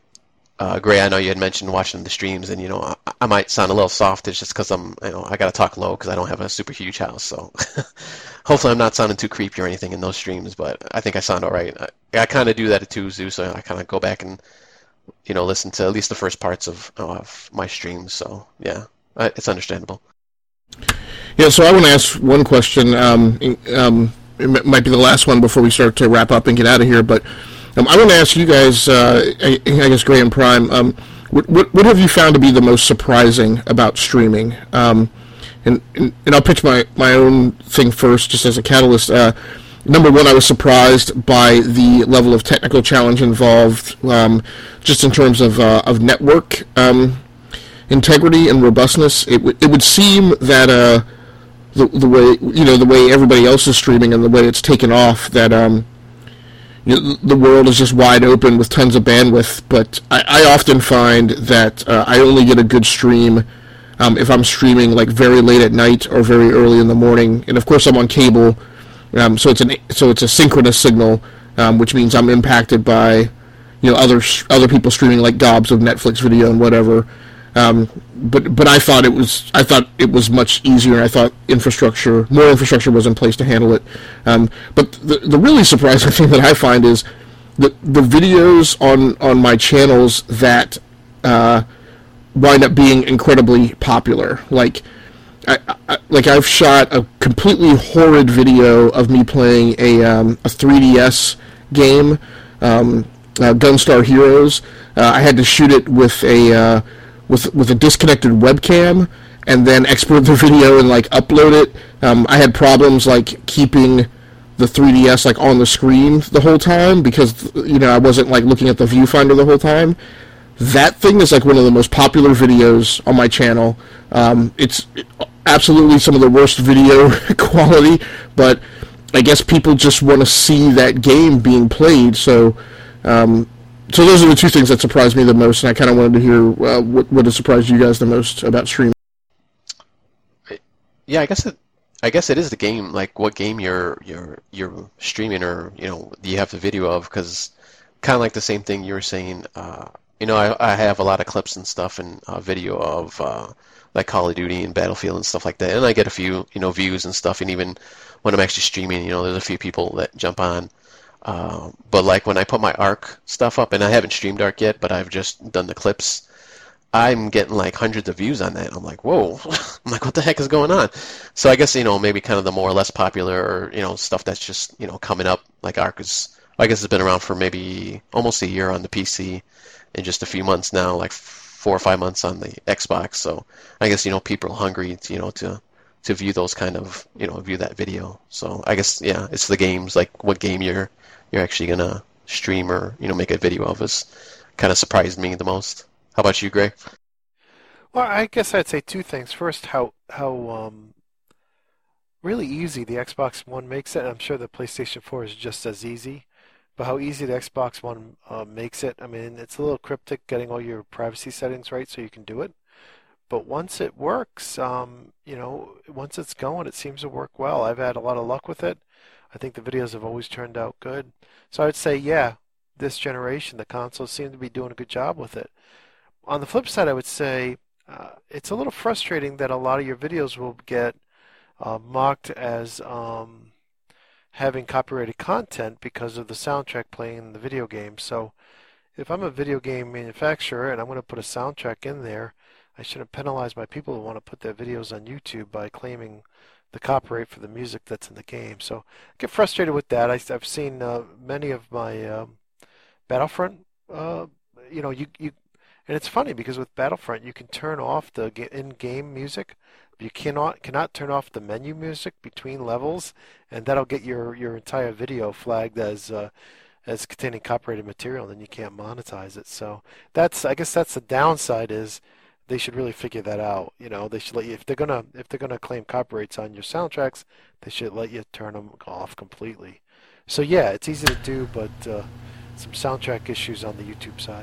uh, Gray, I know you had mentioned watching the streams, and you know, I, I might sound a little soft. It's just because I'm, you know, I got to talk low because I don't have a super huge house. So hopefully I'm not sounding too creepy or anything in those streams. But I think I sound all right. I, I kind of do that too, Zeus. So I kind of go back and, you know, listen to at least the first parts of of my streams. So yeah. Uh, it's understandable. Yeah, so I want to ask one question. Um, um, it might be the last one before we start to wrap up and get out of here. But um, I want to ask you guys, uh, I, I guess Gray and Prime, um, what, what, what have you found to be the most surprising about streaming? Um, and, and, and I'll pitch my, my own thing first, just as a catalyst. Uh, number one, I was surprised by the level of technical challenge involved, um, just in terms of uh, of network Um, integrity and robustness. It would it would seem that uh, the the way you know the way everybody else is streaming and the way it's taken off, that um, you know, the world is just wide open with tons of bandwidth. But I, I often find that uh, I only get a good stream um, if I'm streaming like very late at night or very early in the morning. And of course I'm on cable, um, so it's an so it's a synchronous signal, um, which means I'm impacted by you know other other people streaming like gobs of Netflix video and whatever. Um, but but I thought it was I thought it was much easier. I thought infrastructure, more infrastructure was in place to handle it. Um, but the the really surprising thing that I find is the the videos on on my channels that uh, wind up being incredibly popular. Like I, I like I've shot a completely horrid video of me playing a um, a three D S game, um, uh, Gunstar Heroes. Uh, I had to shoot it with a uh, with with a disconnected webcam and then export the video and like upload it. Um, I had problems like keeping the three D S like on the screen the whole time because you know I wasn't like looking at the viewfinder the whole time. That thing is like one of the most popular videos on my channel. Um, it's absolutely some of the worst video quality, but I guess people just want to see that game being played. So. Um, So those are the two things that surprised me the most, and I kind of wanted to hear uh, what what has surprised you guys the most about streaming. Yeah, I guess it. I guess it is the game. Like, what game you're you're you're streaming, or you know, do you have the video of? Because kind of like the same thing you were saying. Uh, you know, I I have a lot of clips and stuff and uh, video of uh, like Call of Duty and Battlefield and stuff like that, and I get a few you know views and stuff. And even when I'm actually streaming, you know, there's a few people that jump on. Uh, but like when I put my Ark stuff up, and I haven't streamed Ark yet, but I've just done the clips, I'm getting like hundreds of views on that. And I'm like, whoa! I'm like, what the heck is going on? So I guess you know maybe kind of the more or less popular, or you know stuff that's just you know coming up. Like Ark is, I guess it's been around for maybe almost a year on the P C, and just a few months now, like four or five months on the Xbox. So I guess you know people are hungry, to, you know, to to view those kind of you know view that video. So I guess yeah, it's the games, like what game you're. you're actually going to stream or, you know, make a video of us kind of surprised me the most. How about you, Gray? Well, I guess I'd say two things. First, how how um, really easy the Xbox One makes it. I'm sure the PlayStation four is just as easy, but how easy the Xbox One uh, makes it. I mean, it's a little cryptic getting all your privacy settings right so you can do it. But once it works, um, you know, once it's going, it seems to work well. I've had a lot of luck with it. I think the videos have always turned out good. So I would say, yeah, this generation, the consoles seem to be doing a good job with it. On the flip side, I would say uh, it's a little frustrating that a lot of your videos will get uh, marked as um, having copyrighted content because of the soundtrack playing in the video game. So if I'm a video game manufacturer and I'm going to put a soundtrack in there, I shouldn't penalize my people who want to put their videos on YouTube by claiming the copyright for the music that's in the game. So I get frustrated with that. I, I've seen uh, many of my um, Battlefront, uh, you know, you, you, and it's funny because with Battlefront you can turn off the in-game music, but you cannot cannot turn off the menu music between levels, and that'll get your, your entire video flagged as uh, as containing copyrighted material, and then you can't monetize it. So that's, I guess that's the downside, is they should really figure that out. You know, they should let you, if they're gonna if they're gonna claim copyrights on your soundtracks, they should let you turn them off completely. So yeah, it's easy to do, but uh, some soundtrack issues on the YouTube side.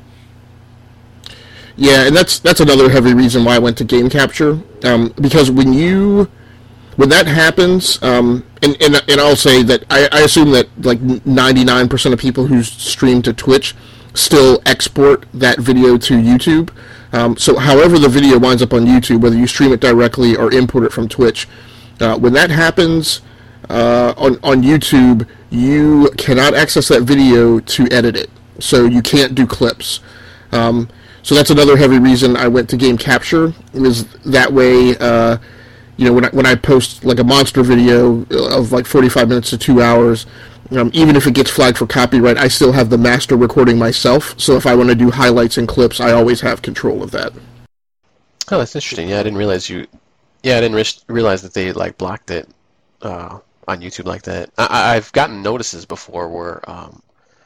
Yeah, and that's that's another heavy reason why I went to Game Capture, um, because when you when that happens, um, and, and and I'll say that I, I assume that like ninety-nine percent of people who stream to Twitch still export that video to YouTube. Um, so however the video winds up on YouTube, whether you stream it directly or import it from Twitch, uh, when that happens uh, on, on YouTube, you cannot access that video to edit it. So you can't do clips. Um, so that's another heavy reason I went to Game Capture, is that way, uh, you know, when I, when I post like a monster video of like forty-five minutes to two hours, Um, even if it gets flagged for copyright, I still have the master recording myself, so if I want to do highlights and clips, I always have control of that. Oh, that's interesting. Yeah, I didn't realize you. Yeah, I didn't re- realize that they like blocked it uh, on YouTube like that. I- I've gotten notices before where, um,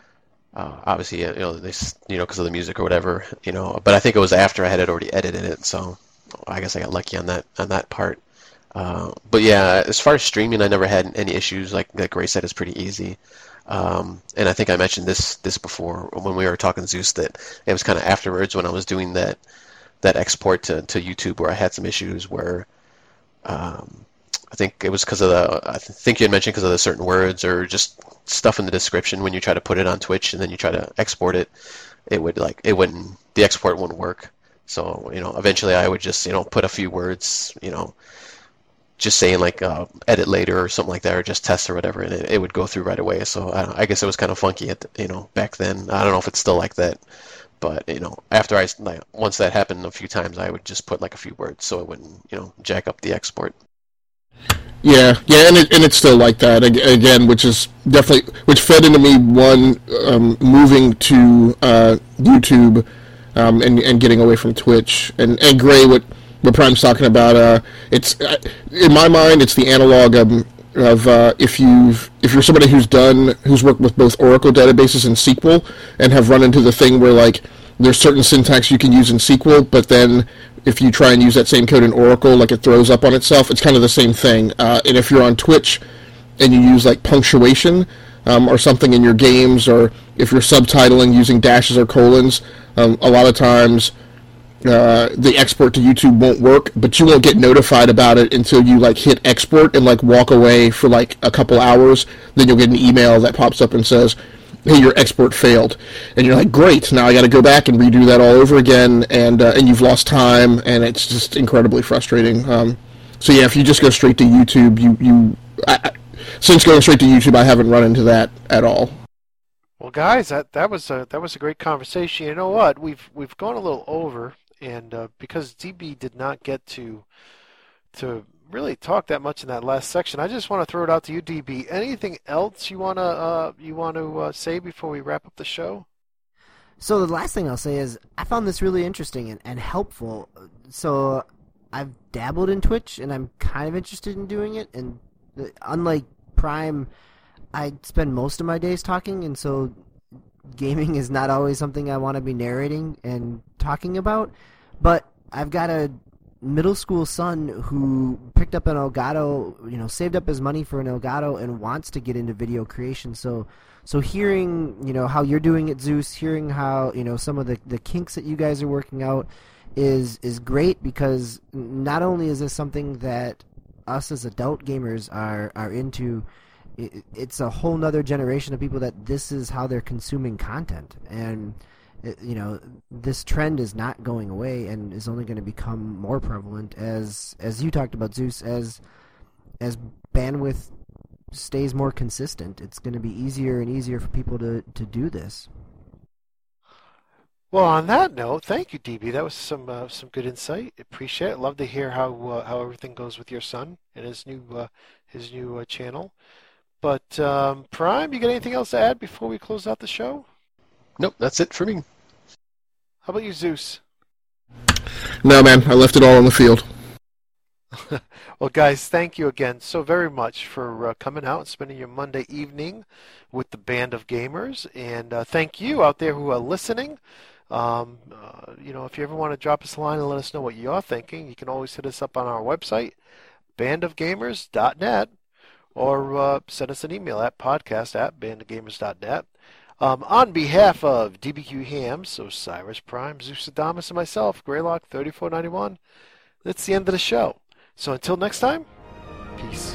uh, obviously, you know, they, you know, because of the music or whatever, you know. But I think it was after I had already edited it, so I guess I got lucky on that on that part. Uh, but yeah, as far as streaming, I never had any issues. Like like Ray said, it's pretty easy. Um, and I think I mentioned this this before when we were talking Zeus, that it was kind of afterwards when I was doing that that export to, to YouTube where I had some issues where um, I think it was because of the I think you had mentioned because of the certain words or just stuff in the description when you try to put it on Twitch and then you try to export it, it would like it wouldn't the export wouldn't work. So you know, eventually I would just you know put a few words you know. just saying like uh, edit later or something like that, or just test or whatever, and it, it would go through right away. So I, don't, I guess it was kind of funky at the, you know back then. I don't know if it's still like that, but you know after I like once that happened a few times, I would just put like a few words so it wouldn't you know jack up the export. Yeah, yeah, and it, and it's still like that again, which is definitely which fed into me one um, moving to uh, YouTube um, and and getting away from Twitch and and Gray what. What Prime's talking about, uh, it's uh, in my mind, it's the analog of, of uh, if you've if you're somebody who's done who's worked with both Oracle databases and S Q L and have run into the thing where like there's certain syntax you can use in S Q L, but then if you try and use that same code in Oracle, like it throws up on itself. It's kind of the same thing. Uh, and if you're on Twitch and you use like punctuation um, or something in your games, or if you're subtitling using dashes or colons, um, a lot of times. Uh, the export to YouTube won't work, but you won't get notified about it until you like hit export and like walk away for like a couple hours. Then you'll get an email that pops up and says, "Hey, your export failed," and you're like, "Great! Now I got to go back and redo that all over again," and uh, and you've lost time, and it's just incredibly frustrating. Um, so yeah, if you just go straight to YouTube, you you I, I, since going straight to YouTube, I haven't run into that at all. Well, guys, that that was a that was a great conversation. You know what? We've we've gone a little over. And uh, because D B did not get to to really talk that much in that last section, I just want to throw it out to you, D B. Anything else you wanna uh, you want to uh, say before we wrap up the show? So the last thing I'll say is I found this really interesting and, and helpful. So I've dabbled in Twitch, and I'm kind of interested in doing it. And unlike Prime, I spend most of my days talking, and so gaming is not always something I want to be narrating and talking about. But I've got a middle school son who picked up an Elgato, you know, saved up his money for an Elgato and wants to get into video creation. So so hearing, you know, how you're doing it, Zeus, hearing how, you know, some of the, the kinks that you guys are working out is is great, because not only is this something that us as adult gamers are, are into, it, it's a whole nother generation of people that this is how they're consuming content. And it, you know, this trend is not going away and is only going to become more prevalent as as you talked about, Zeus, as as bandwidth stays more consistent. It's going to be easier and easier for people to, to do this. Well, on that note, thank you, D B. That was some uh, some good insight. Appreciate it. Love to hear how uh, how everything goes with your son and his new uh, his new uh, channel. But um, Prime, you got anything else to add before we close out the show? Nope, that's it for me. How about you, Zeus? No, man, I left it all on the field. Well, guys, thank you again so very much for uh, coming out and spending your Monday evening with the Band of Gamers. And uh, thank you out there who are listening. Um, uh, you know, if you ever want to drop us a line and let us know what you're thinking, you can always hit us up on our website, band of gamers dot net, or uh, send us an email at podcast at band of gamers dot net. Um, on behalf of D B Q Hams, Osiris Prime, Zeus Adamus, and myself, Greylock thirty-four ninety-one, that's the end of the show. So until next time, peace.